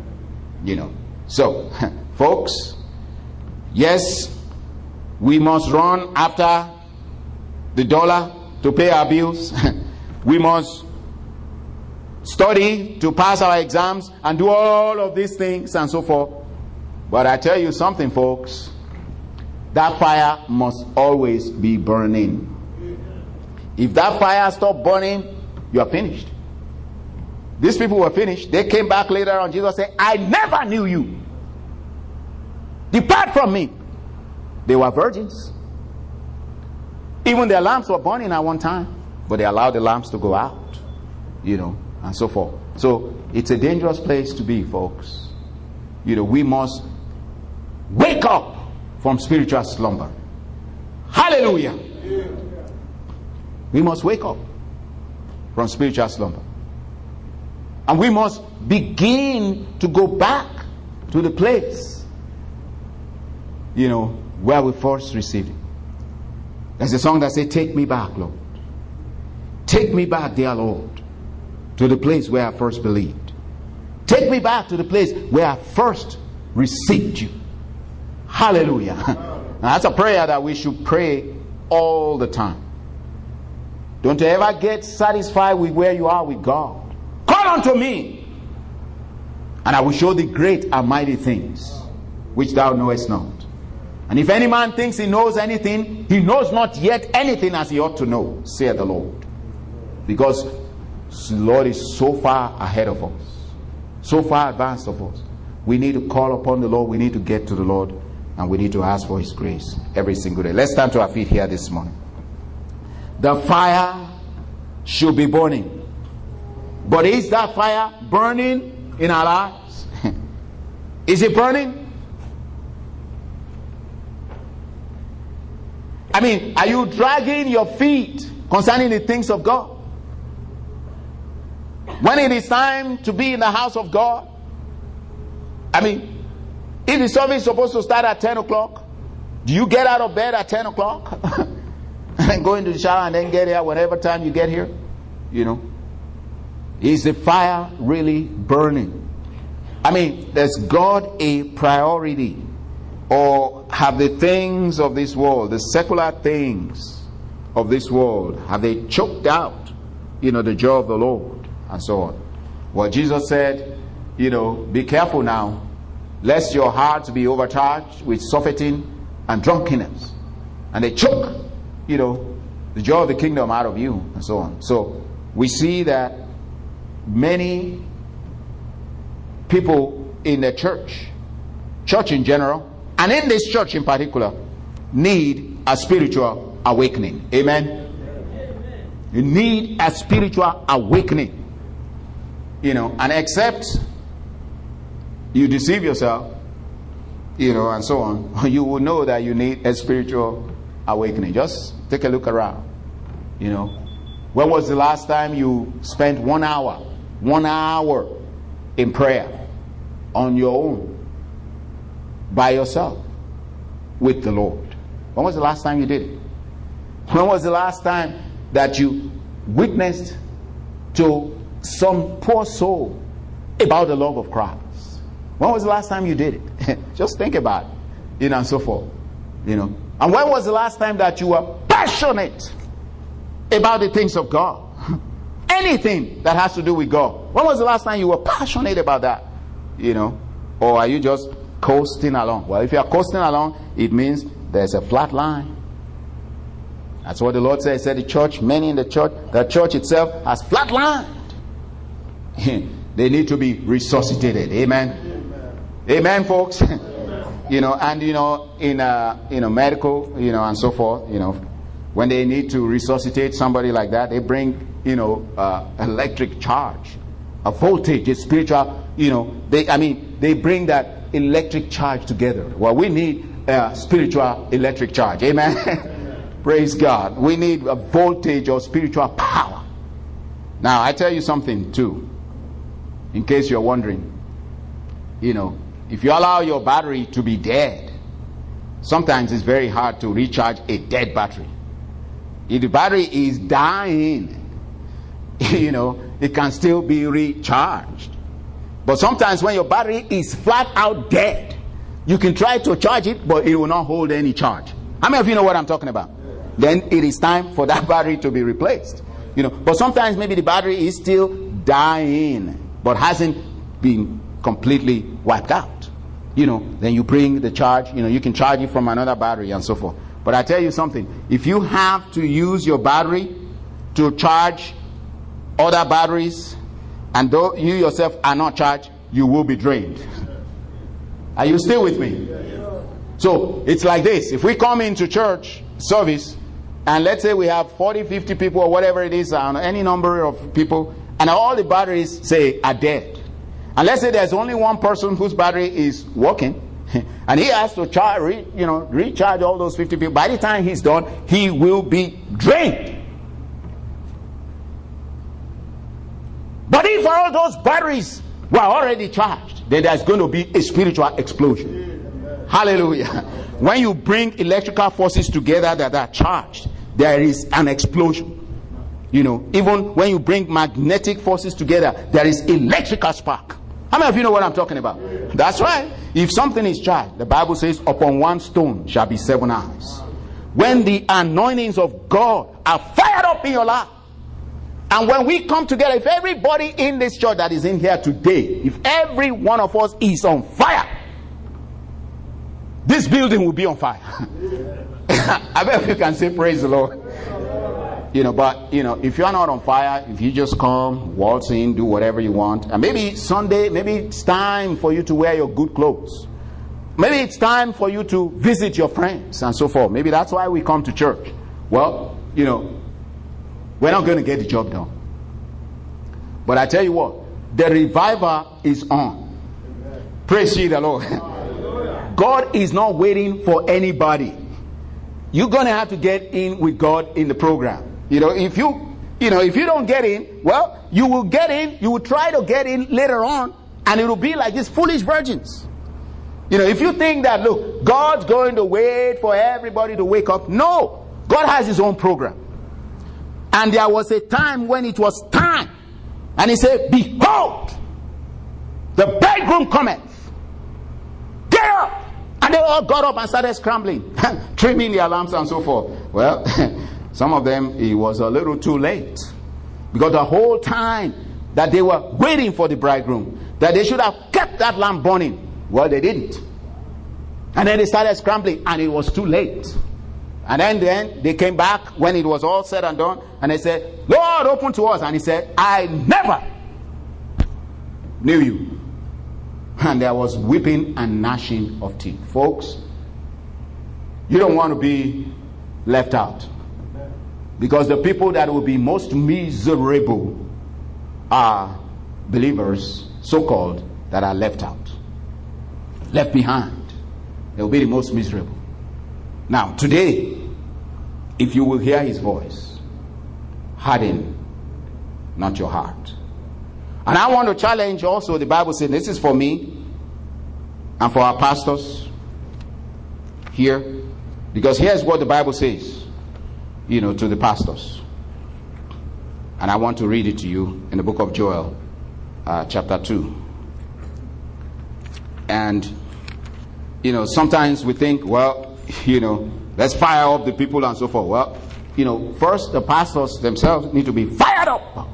So, folks, yes, we must run after the dollar to pay our bills. We must study to pass our exams and do all of these things and so forth. But I tell you something, folks, that fire must always be burning. If that fire stops burning, you are finished. These people were finished. They came back later on. Jesus said, I never knew you. Depart from me. They were virgins. Even their lamps were burning at one time, but they allowed the lamps to go out, and so forth. So it's a dangerous place to be, folks. We must wake up from spiritual slumber. Hallelujah. We must wake up from spiritual slumber. And we must begin to go back to the place, where we first received it. There's a song that says, take me back, Lord. Take me back, dear Lord, to the place where I first believed. Take me back to the place where I first received you. Hallelujah. Now, that's a prayer that we should pray all the time. Don't you ever get satisfied with where you are with God. Call unto me, and I will show thee great and mighty things which thou knowest not. And if any man thinks he knows anything, he knows not yet anything as he ought to know, saith the Lord. Because the Lord is so far ahead of us, so far advanced of us. We need to call upon the Lord, we need to get to the Lord, and we need to ask for His grace every single day. Let's stand to our feet here this morning. The fire should be burning. But is that fire burning in our lives? Is it burning? Are you dragging your feet concerning the things of God? When it is time to be in the house of God, if the service is supposed to start at 10 o'clock, do you get out of bed at 10 o'clock? And go into the shower and then get here whatever time you get here? Is the fire really burning? Does God a priority? Or have the things of this world, the secular things of this world, have they choked out, the joy of the Lord and so on? Well, Jesus said, be careful now, lest your hearts be overcharged with surfeiting and drunkenness, and they choke, the joy of the kingdom out of you and so on. So we see that many people in the church in general, and in this church in particular, need a spiritual awakening. Amen? You need a spiritual awakening. And except you deceive yourself, and so on, you will know that you need a spiritual awakening. Just take a look around. When was the last time you spent 1 hour in prayer on your own, by yourself, with the Lord? When was the last time you did it? When was the last time that you witnessed to some poor soul about the love of Christ? When was the last time you did it? Just think about it, and so forth. And when was the last time that you were passionate about the things of God? Anything that has to do with God. When was the last time you were passionate about that? Or are you just coasting along? Well, if you are coasting along, it means there's a flat line. That's what the Lord said. He said the church itself has flatlined. They need to be resuscitated. Amen. Amen, folks. And in medical, and so forth, when they need to resuscitate somebody like that, they bring electric charge, a voltage, a spiritual, they bring that electric charge together. Well, we need spiritual electric charge. Amen. Praise God. We need a voltage or spiritual power. Now, I tell you something too, in case you're wondering. If you allow your battery to be dead, sometimes it's very hard to recharge a dead battery. If the battery is dying, it can still be recharged. But sometimes when your battery is flat out dead, you can try to charge it, but it will not hold any charge. How many of you know what I'm talking about? Then it is time for that battery to be replaced. But sometimes maybe the battery is still dying, but hasn't been completely wiped out. Then you bring the charge, you can charge it from another battery and so forth. But I tell you something, if you have to use your battery to charge other batteries, and though you yourself are not charged, you will be drained. Are you still with me? So it's like this. If we come into church service, and let's say we have 40, 50 people or whatever it is, any number of people, and all the batteries say are dead. And let's say there's only one person whose battery is working, and he has to recharge all those 50 people. By the time he's done, he will be drained. But if all those batteries were already charged, then there's going to be a spiritual explosion. Hallelujah. When you bring electrical forces together that are charged, there is an explosion. Even when you bring magnetic forces together, there is electrical spark. How many of you know what I'm talking about? That's right. If something is charged, the Bible says, upon one stone shall be 7 eyes. When the anointings of God are fired up in your life, and when we come together, if everybody in this church that is in here today, if every one of us is on fire, this building will be on fire. I bet you can say praise the Lord. But if you are not on fire, if you just come, waltz in, do whatever you want, and maybe Sunday, maybe it's time for you to wear your good clothes. Maybe it's time for you to visit your friends and so forth. Maybe that's why we come to church. Well, we're not going to get the job done. But I tell you what, the revival is on. Praise ye the Lord. God is not waiting for anybody. You're going to have to get in with God in the program. If you don't get in, well, you will get in, you will try to get in later on, and it will be like these foolish virgins. If you think that, look, God's going to wait for everybody to wake up. No, God has his own program. And there was a time when it was time. And he said, behold, the bridegroom cometh. Get up! And they all got up and started scrambling, trimming their lamps and so forth. Well, some of them, it was a little too late. Because the whole time that they were waiting for the bridegroom, that they should have kept that lamp burning. Well, they didn't. And then they started scrambling, and it was too late. And then they came back when it was all said and done, and they said, Lord, open to us. And he said, I never knew you. And there was weeping and gnashing of teeth. Folks, you don't want to be left out. Because the people that will be most miserable are believers, so-called, that are left out. Left behind. They will be the most miserable. Now, today, if you will hear his voice, harden not your heart. And I want to challenge also, the Bible says, this is for me and for our pastors here, because here's what the Bible says. to the pastors. And I want to read it to you in the book of Joel, chapter 2. And, sometimes we think, well, let's fire up the people and so forth. Well, first the pastors themselves need to be fired up.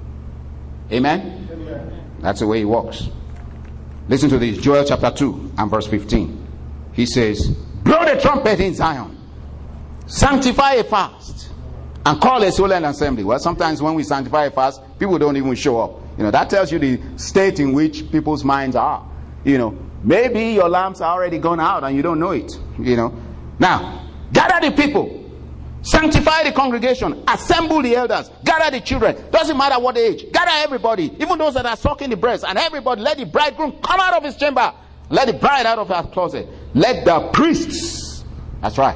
Amen? Amen. That's the way it works. Listen to this, Joel chapter 2 and verse 15. He says, blow the trumpet in Zion, sanctify a fast, and call a solemn assembly. Well, sometimes when we sanctify a fast, people don't even show up. That tells you the state in which people's minds are. Maybe your lamps are already gone out and you don't know it. Now, gather the people, sanctify the congregation, assemble the elders, gather the children. Doesn't matter what age, gather everybody, even those that are sucking the breast, and everybody. Let the bridegroom come out of his chamber, let the bride out of her closet. Let the priests, that's right,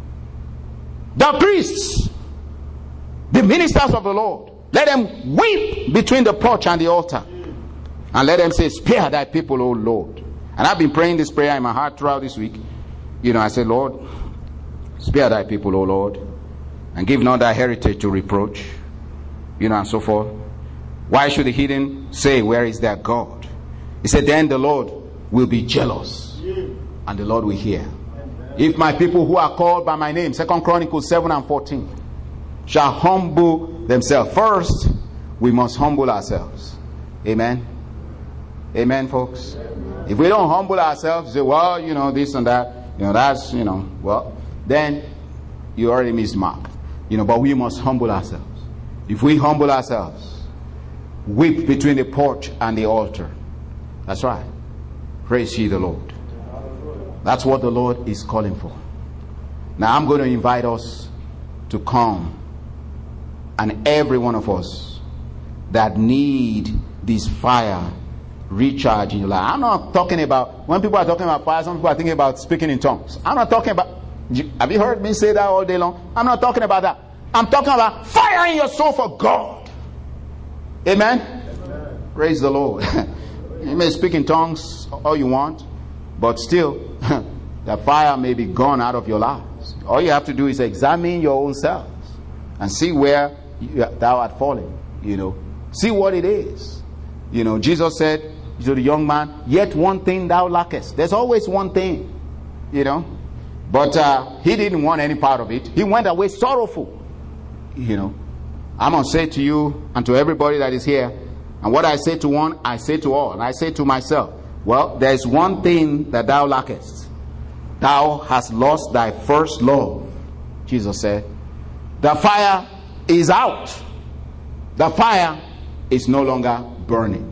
the priests, the ministers of the Lord, let them weep between the porch and the altar, and let them say, spare thy people, O Lord. And I've been praying this prayer in my heart throughout this week. I said, Lord, spare thy people, O Lord, and give not thy heritage to reproach, and so forth. Why should the heathen say, where is their God? He said, then the Lord will be jealous, and the Lord will hear. If my people who are called by my name, 2 Chronicles 7 and 14, shall humble themselves. First, we must humble ourselves. Amen. Amen, folks. Amen. If we don't humble ourselves, say, well, this and that, that's, well, then you already missed the mark. But we must humble ourselves. If we humble ourselves, weep between the porch and the altar. That's right. Praise ye the Lord. That's what the Lord is calling for. Now I'm going to invite us to come, and every one of us that need this fire recharge in your life. I'm not talking about, when people are talking about fire, some people are thinking about speaking in tongues. I'm not talking about, have you heard me say that all day long? I'm not talking about that. I'm talking about fire in your soul for God. Amen? Amen. Praise the Lord. You may speak in tongues all you want, but still the fire may be gone out of your lives. All you have to do is examine your own selves and see where thou art fallen. See what it is. Jesus said to the young man, yet one thing thou lackest. There's always one thing, but he didn't want any part of it. He went away sorrowful. I'm going to say to you and to everybody that is here, and what I say to one, I say to all, and I say to myself, well, there's one thing that thou lackest. Thou hast lost thy first love. Jesus said, the fire is out. The fire is no longer burning.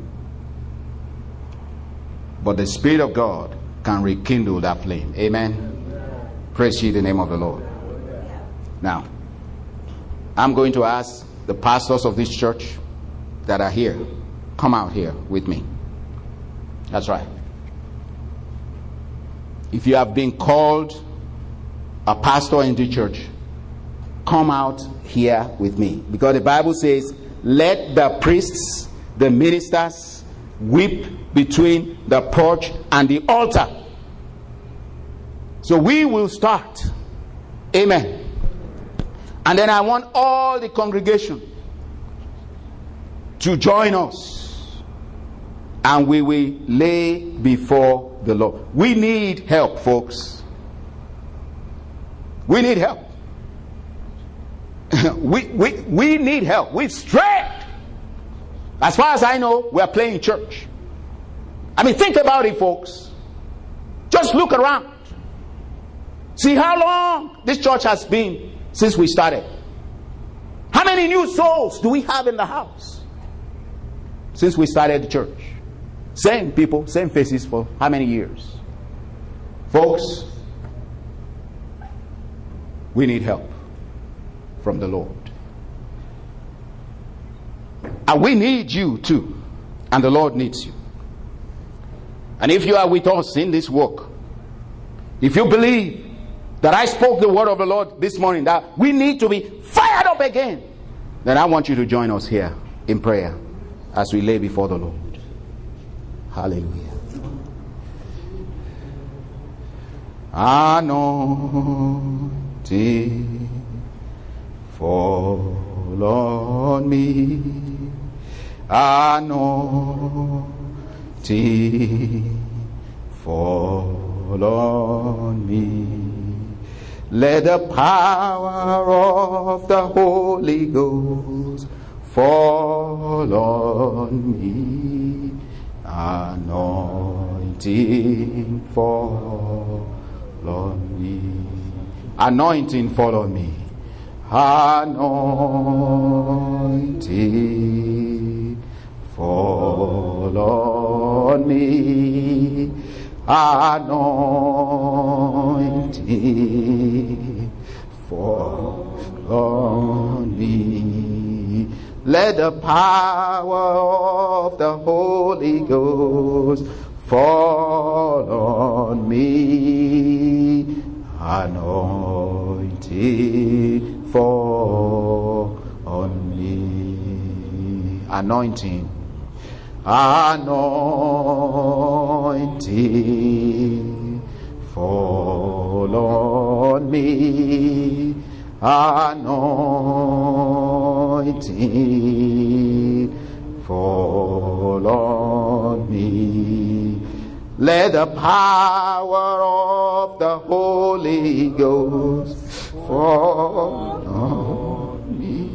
But the Spirit of God can rekindle that flame. Amen. Praise ye the name of the Lord. Now, I'm going to ask the pastors of this church that are here, come out here with me. That's right. If you have been called a pastor in the church, come out here with me. Because the Bible says, let the priests, the ministers, weep between the porch and the altar. So we will start. Amen. And then I want all the congregation to join us, and we will lay before the Lord. We need help, folks. We need help. we need help. We've strayed. As far as I know, we are playing church. Think about it, folks. Just look around. See how long this church has been since we started. How many new souls do we have in the house since we started the church? Same people, same faces for how many years? Folks, we need help from the Lord. And we need you too. And the Lord needs you. And if you are with us in this work, if you believe that I spoke the word of the Lord this morning, that we need to be fired up again, then I want you to join us here in prayer as we lay before the Lord. Hallelujah. Anointing fall on me. Anointing fall on me. Let the power of the Holy Ghost fall on me. Anointing fall on me. Anointing fall on me. Anointing fall on me. Anointing fall on me. Let the power of the Holy Ghost fall on me. Anointing fall on me. Anointing. Anointing fall on me. Anointing fall on me. Let the power of the Holy Ghost fall on me.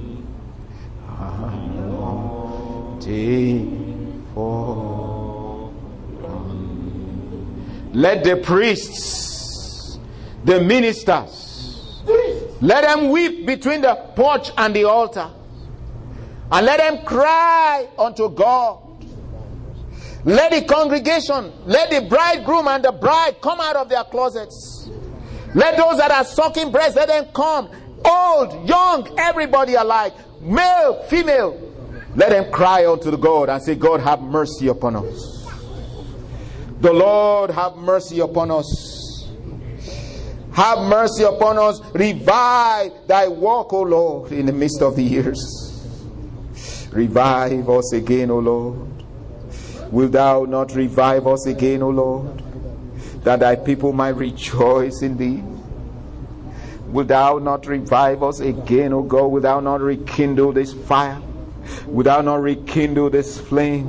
Anointing fall on me. Let the priests, the ministers, let them weep between the porch and the altar, and let them cry unto God. Let the congregation, let the bridegroom and the bride come out of their closets. Let those that are sucking breast, let them come. Old, young, everybody alike, male, female. Let them cry unto the God and say, God, have mercy upon us. The Lord have mercy upon us. Have mercy upon us. Revive thy work, O Lord, in the midst of the years. Revive us again, O Lord. Wilt thou not revive us again, O Lord, that thy people might rejoice in thee? Wilt thou not revive us again, O God? Wilt thou not rekindle this fire? Wilt thou not rekindle this flame?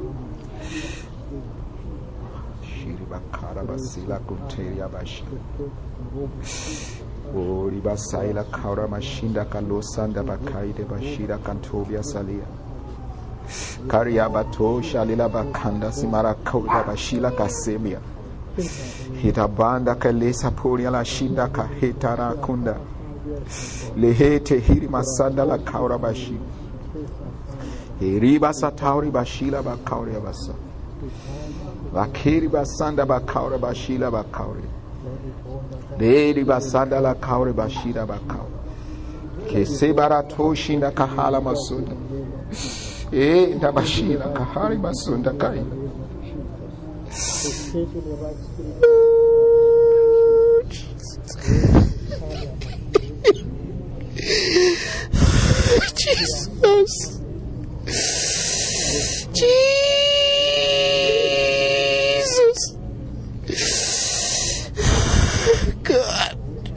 Kariabato Shalila Bakanda Simara Kauda Bashila Kasemia Hitabanda Kalesa Puria La Shinda Kahetara Kunda Lehete Hirima Sandala Kaura Bashi Hiriba Satauri Bashila Bakauria Basa Vakiri Basanda Bakaura Bashila Bakauri Lady Basanda La Kauri Bashida Bakau Kesebara Toshinda Kahala Masunda Dabashira Kahari Basunda Kai. Jesus. Jesus. God.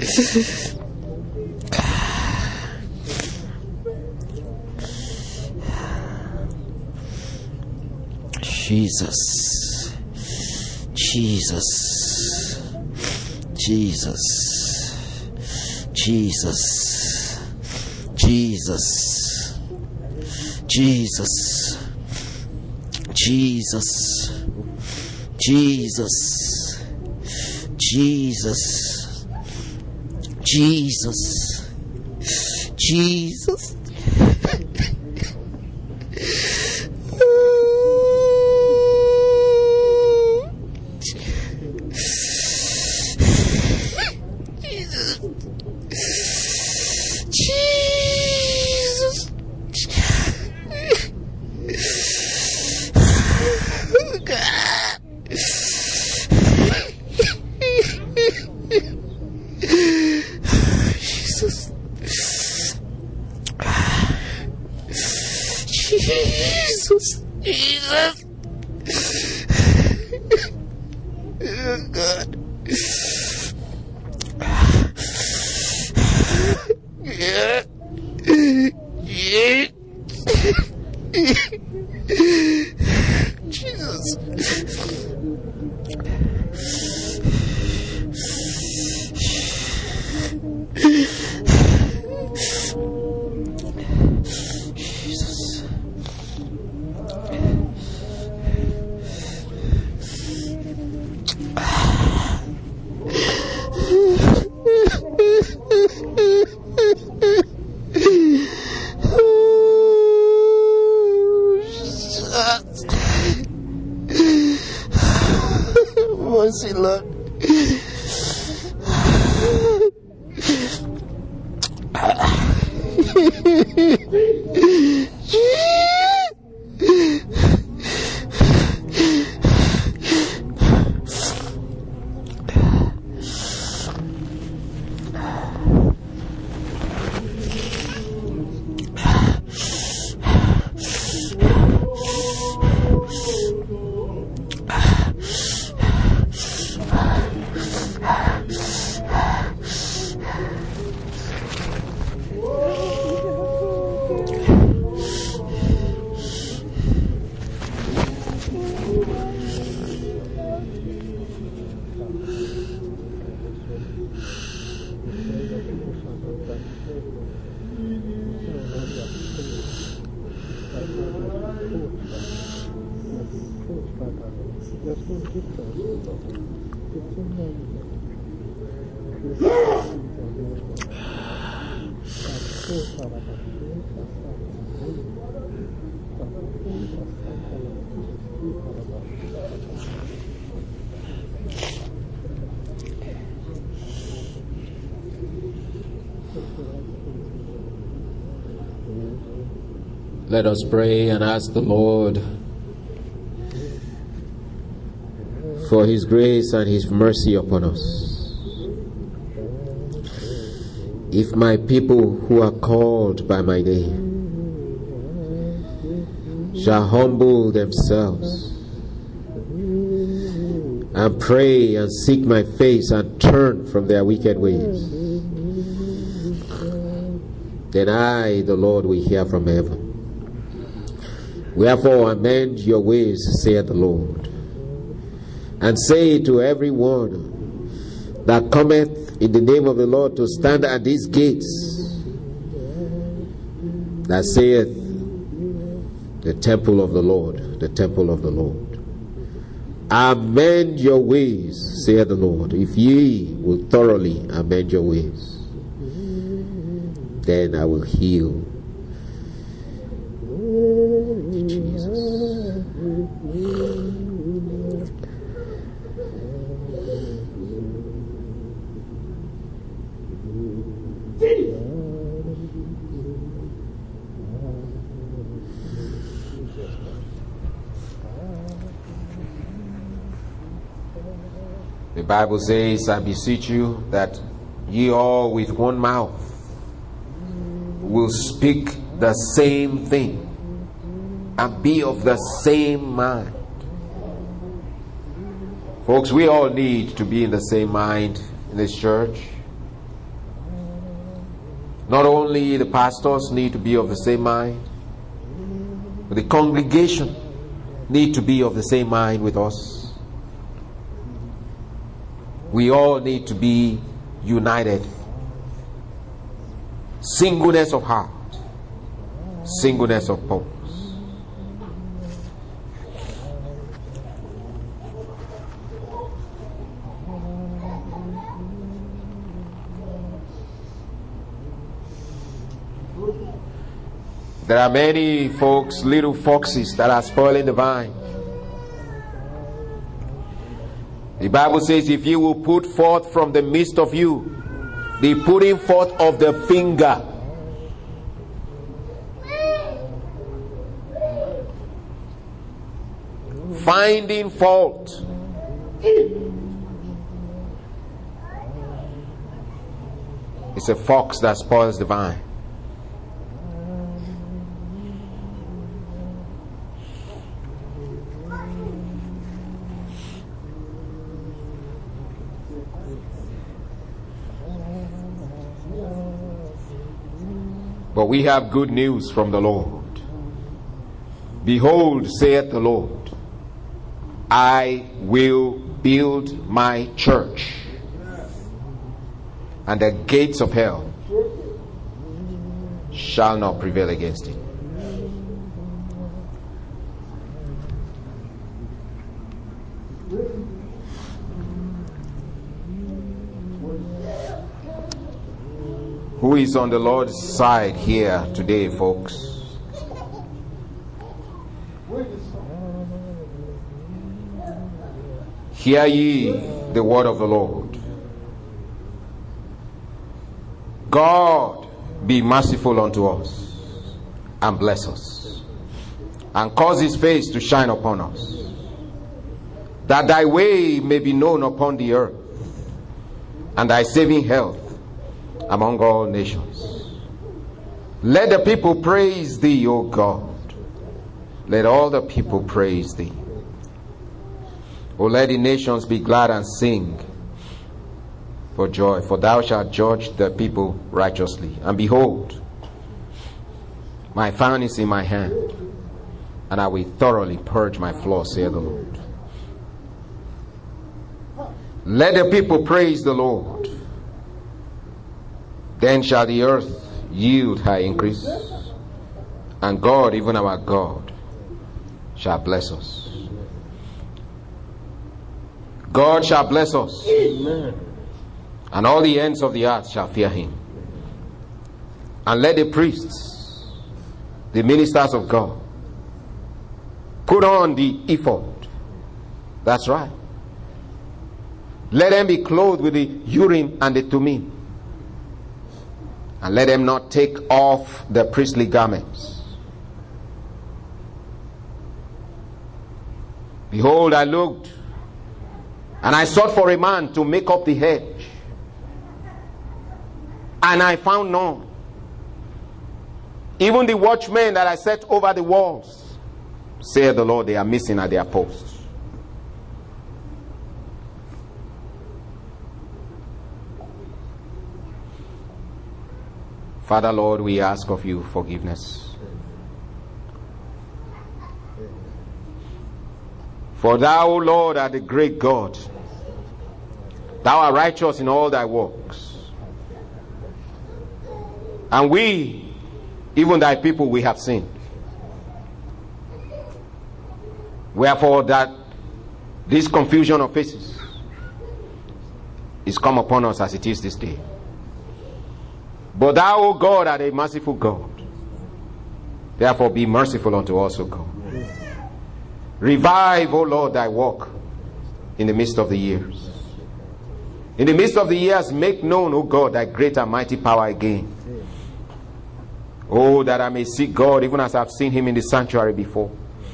Jesus, Jesus, Jesus, Jesus, Jesus, Jesus, Jesus, Jesus, Jesus, Jesus, Jesus. God. Jesus. Mercy, Lord. Let us pray and ask the Lord for His grace and His mercy upon us. If my people who are called by my name shall humble themselves and pray and seek my face and turn from their wicked ways, then I, the Lord, will hear from heaven. Wherefore amend your ways, saith the Lord, and say to every one that cometh in the name of the Lord to stand at these gates, that saith, the temple of the Lord, the temple of the Lord. Amend your ways, saith the Lord. If ye will thoroughly amend your ways, then I will heal. Jesus. The Bible says, I beseech you that ye all with one mouth will speak the same thing and be of the same mind. Folks, we all need to be in the same mind in this church. Not only the pastors need to be of the same mind, but the congregation need to be of the same mind with us. We all need to be united. Singleness of heart, singleness of purpose. There are many folks, little foxes, that are spoiling the vine. The Bible says, if you will put forth from the midst of you the putting forth of the finger, finding fault, it's a fox that spoils the vine. But we have good news from the Lord. Behold, saith the Lord, I will build my church, and the gates of hell shall not prevail against it. Who is on the Lord's side here today, folks? Hear ye the word of the Lord. God be merciful unto us, and bless us, and cause his face to shine upon us, that thy way may be known upon the earth, and thy saving health among all nations. Let the people praise thee, O God. Let all the people praise thee. O let the nations be glad and sing for joy, for thou shalt judge the people righteously. And behold, my fan is in my hand, and I will thoroughly purge my flaws, saith the Lord. Let the people praise the Lord. Then shall the earth yield her increase, and God, even our God, shall bless us. God shall bless us. Amen. And all the ends of the earth shall fear him. And let the priests, the ministers of God, put on the ephod. That's right. Let them be clothed with the Urim and the Thummim. And let them not take off the priestly garments. Behold, I looked, and I sought for a man to make up the hedge, and I found none. Even the watchmen that I set over the walls, saith the Lord, they are missing at their posts. Father, Lord, we ask of you forgiveness. For thou, O Lord, art the great God. Thou art righteous in all thy works. And we, even thy people, we have sinned. Wherefore that this confusion of faces is come upon us as it is this day. But thou, O God, art a merciful God. Therefore be merciful unto us, O God. Revive, O Lord, thy work in the midst of the years. In the midst of the years, make known, O God, thy great and mighty power again. Oh, that I may see God even as I've seen him in the sanctuary before.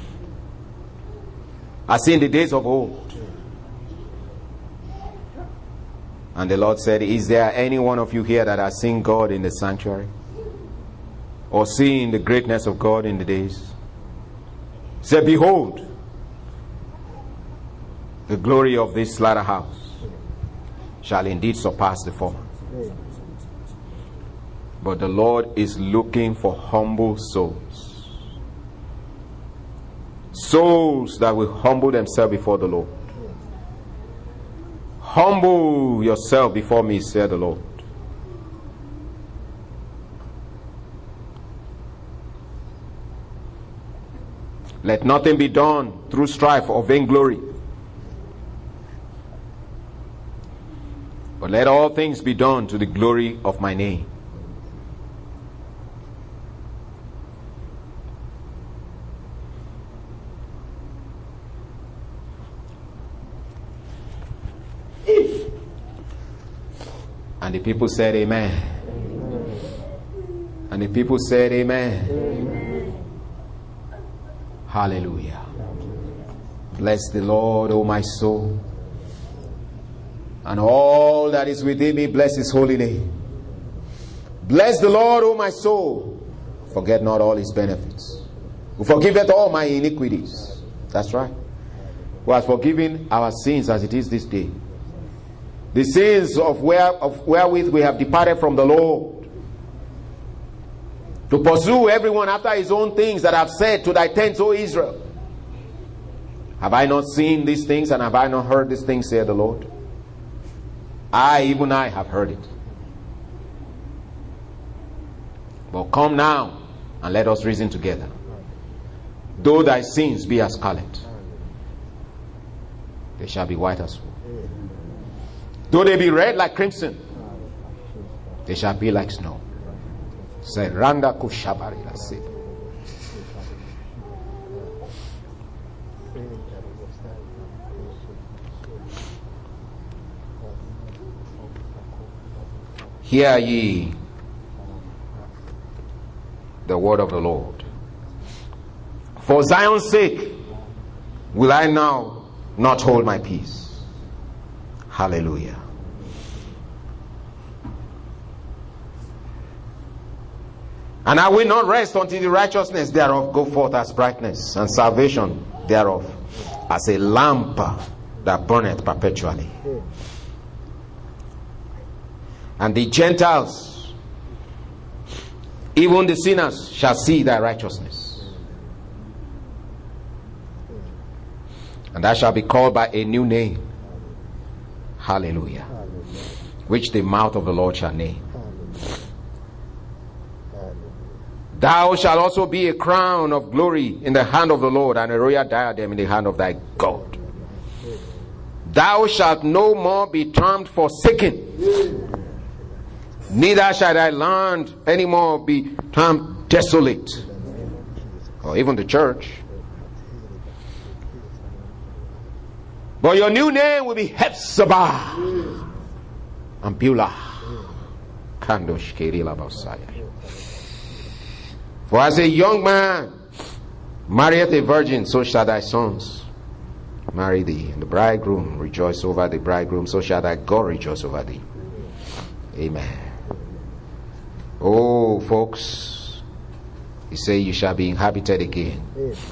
As in the days of old. And the Lord said, is there any one of you here that has seen God in the sanctuary? Or seen the greatness of God in the days? He said, behold, the glory of this latter house shall indeed surpass the former. But the Lord is looking for humble souls. Souls that will humble themselves before the Lord. Humble yourself before me, said the Lord. Let nothing be done through strife or vainglory, but let all things be done to the glory of my name. And the people said, Amen. And the people said, Amen. Hallelujah. Bless the Lord, O my soul. And all that is within me, bless his holy name. Bless the Lord, O my soul. Forget not all his benefits. Who forgiveth all my iniquities. That's right. Who has forgiven our sins as it is this day. The sins of wherewith we have departed from the Lord. to pursue everyone after his own things, that have said to thy tents, O Israel, have I not seen these things, and have I not heard these things, saith the Lord? Even I have heard it. But come now, and let us reason together. Though thy sins be as scarlet, they shall be white as wool. Though they be red like crimson, they shall be like snow. Say, Randa Kushabari. Hear ye the word of the Lord. For Zion's sake will I now not hold my peace. Hallelujah. And I will not rest until the righteousness thereof go forth as brightness, and salvation thereof as a lamp that burneth perpetually. And the Gentiles, even the sinners, shall see thy righteousness. And thou shalt be called by a new name. Hallelujah. Which the mouth of the Lord shall name. Thou shalt also be a crown of glory in the hand of the Lord, and a royal diadem in the hand of thy God. Thou shalt no more be termed forsaken, neither shall thy land any more be termed desolate, or even the church. But your new name will be Hephzibah and Beulah. Kandosh Kerila Bosaya. For as a young man marrieth a virgin, so shall thy sons marry thee. And the bridegroom rejoice over the bridegroom, so shall thy God rejoice over thee. Amen. Oh, folks, he say you shall be inhabited again.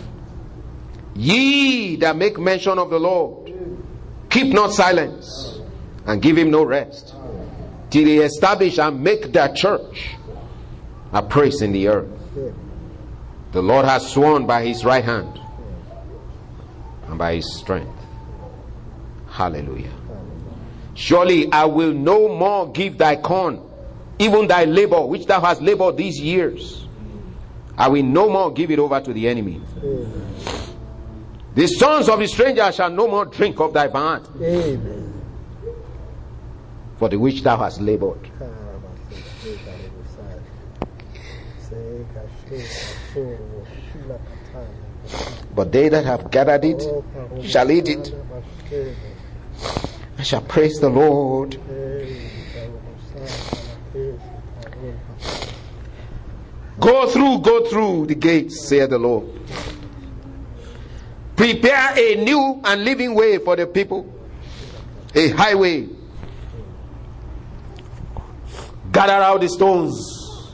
Ye that make mention of the Lord, keep not silence, and give him no rest, till he establish and make their church a praise in the earth. The Lord has sworn by his right hand and by his strength. Hallelujah. Surely I will no more give thy corn, even thy labor which thou hast labored these years. I will no more give it over to the enemy. The sons of the stranger shall no more drink of thy vine, for the which thou hast labored. But they that have gathered it shall eat it. I shall praise the Lord. Go through the gates, saith the Lord. Prepare a new and living way for the people, a highway. Gather out the stones,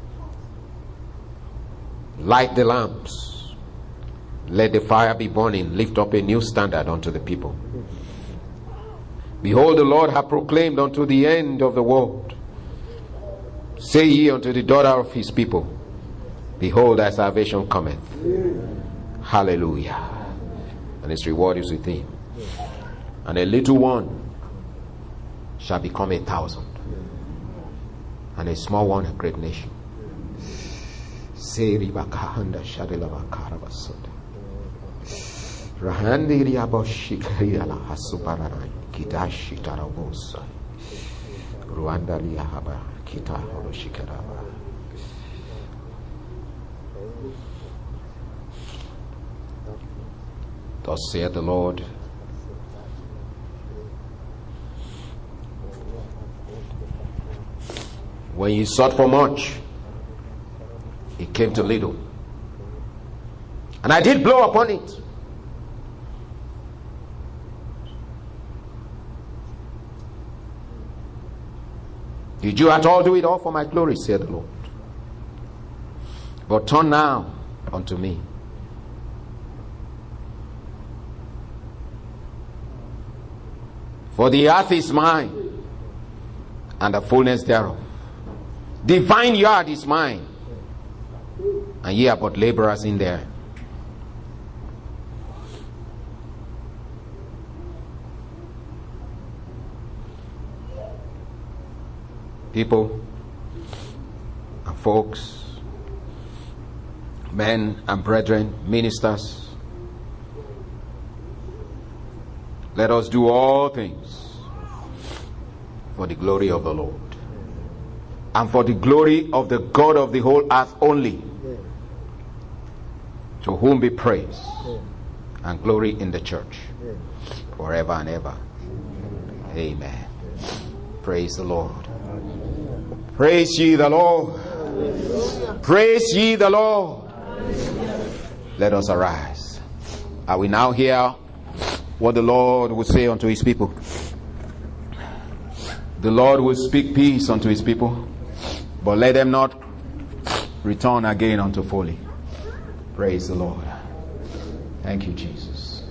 light the lamps, let the fire be burning, lift up a new standard unto the people. Behold, the Lord hath proclaimed unto the end of the world. Say ye unto the daughter of his people, behold, thy salvation cometh. Hallelujah. And his reward is with him. And a little one shall become 1,000, and a small one a great nation. Thus saith the Lord, when you sought for much, it came to little, and I did blow upon it. Did you at all do it all for my glory, saith the Lord? But turn now unto me. For the earth is mine, and the fullness thereof. The vineyard is mine, and ye are but laborers in there. People and folks, men and brethren, ministers, let us do all things for the glory of the Lord and for the glory of the God of the whole earth only, to whom be praise and glory in the church forever and ever. Amen. Praise the Lord. Praise ye the Lord. Praise ye the Lord. Let us arise. Are we now hear what the Lord will say unto his people? The Lord will speak peace unto his people, but let them not return again unto folly. Praise the Lord. Thank you, Jesus.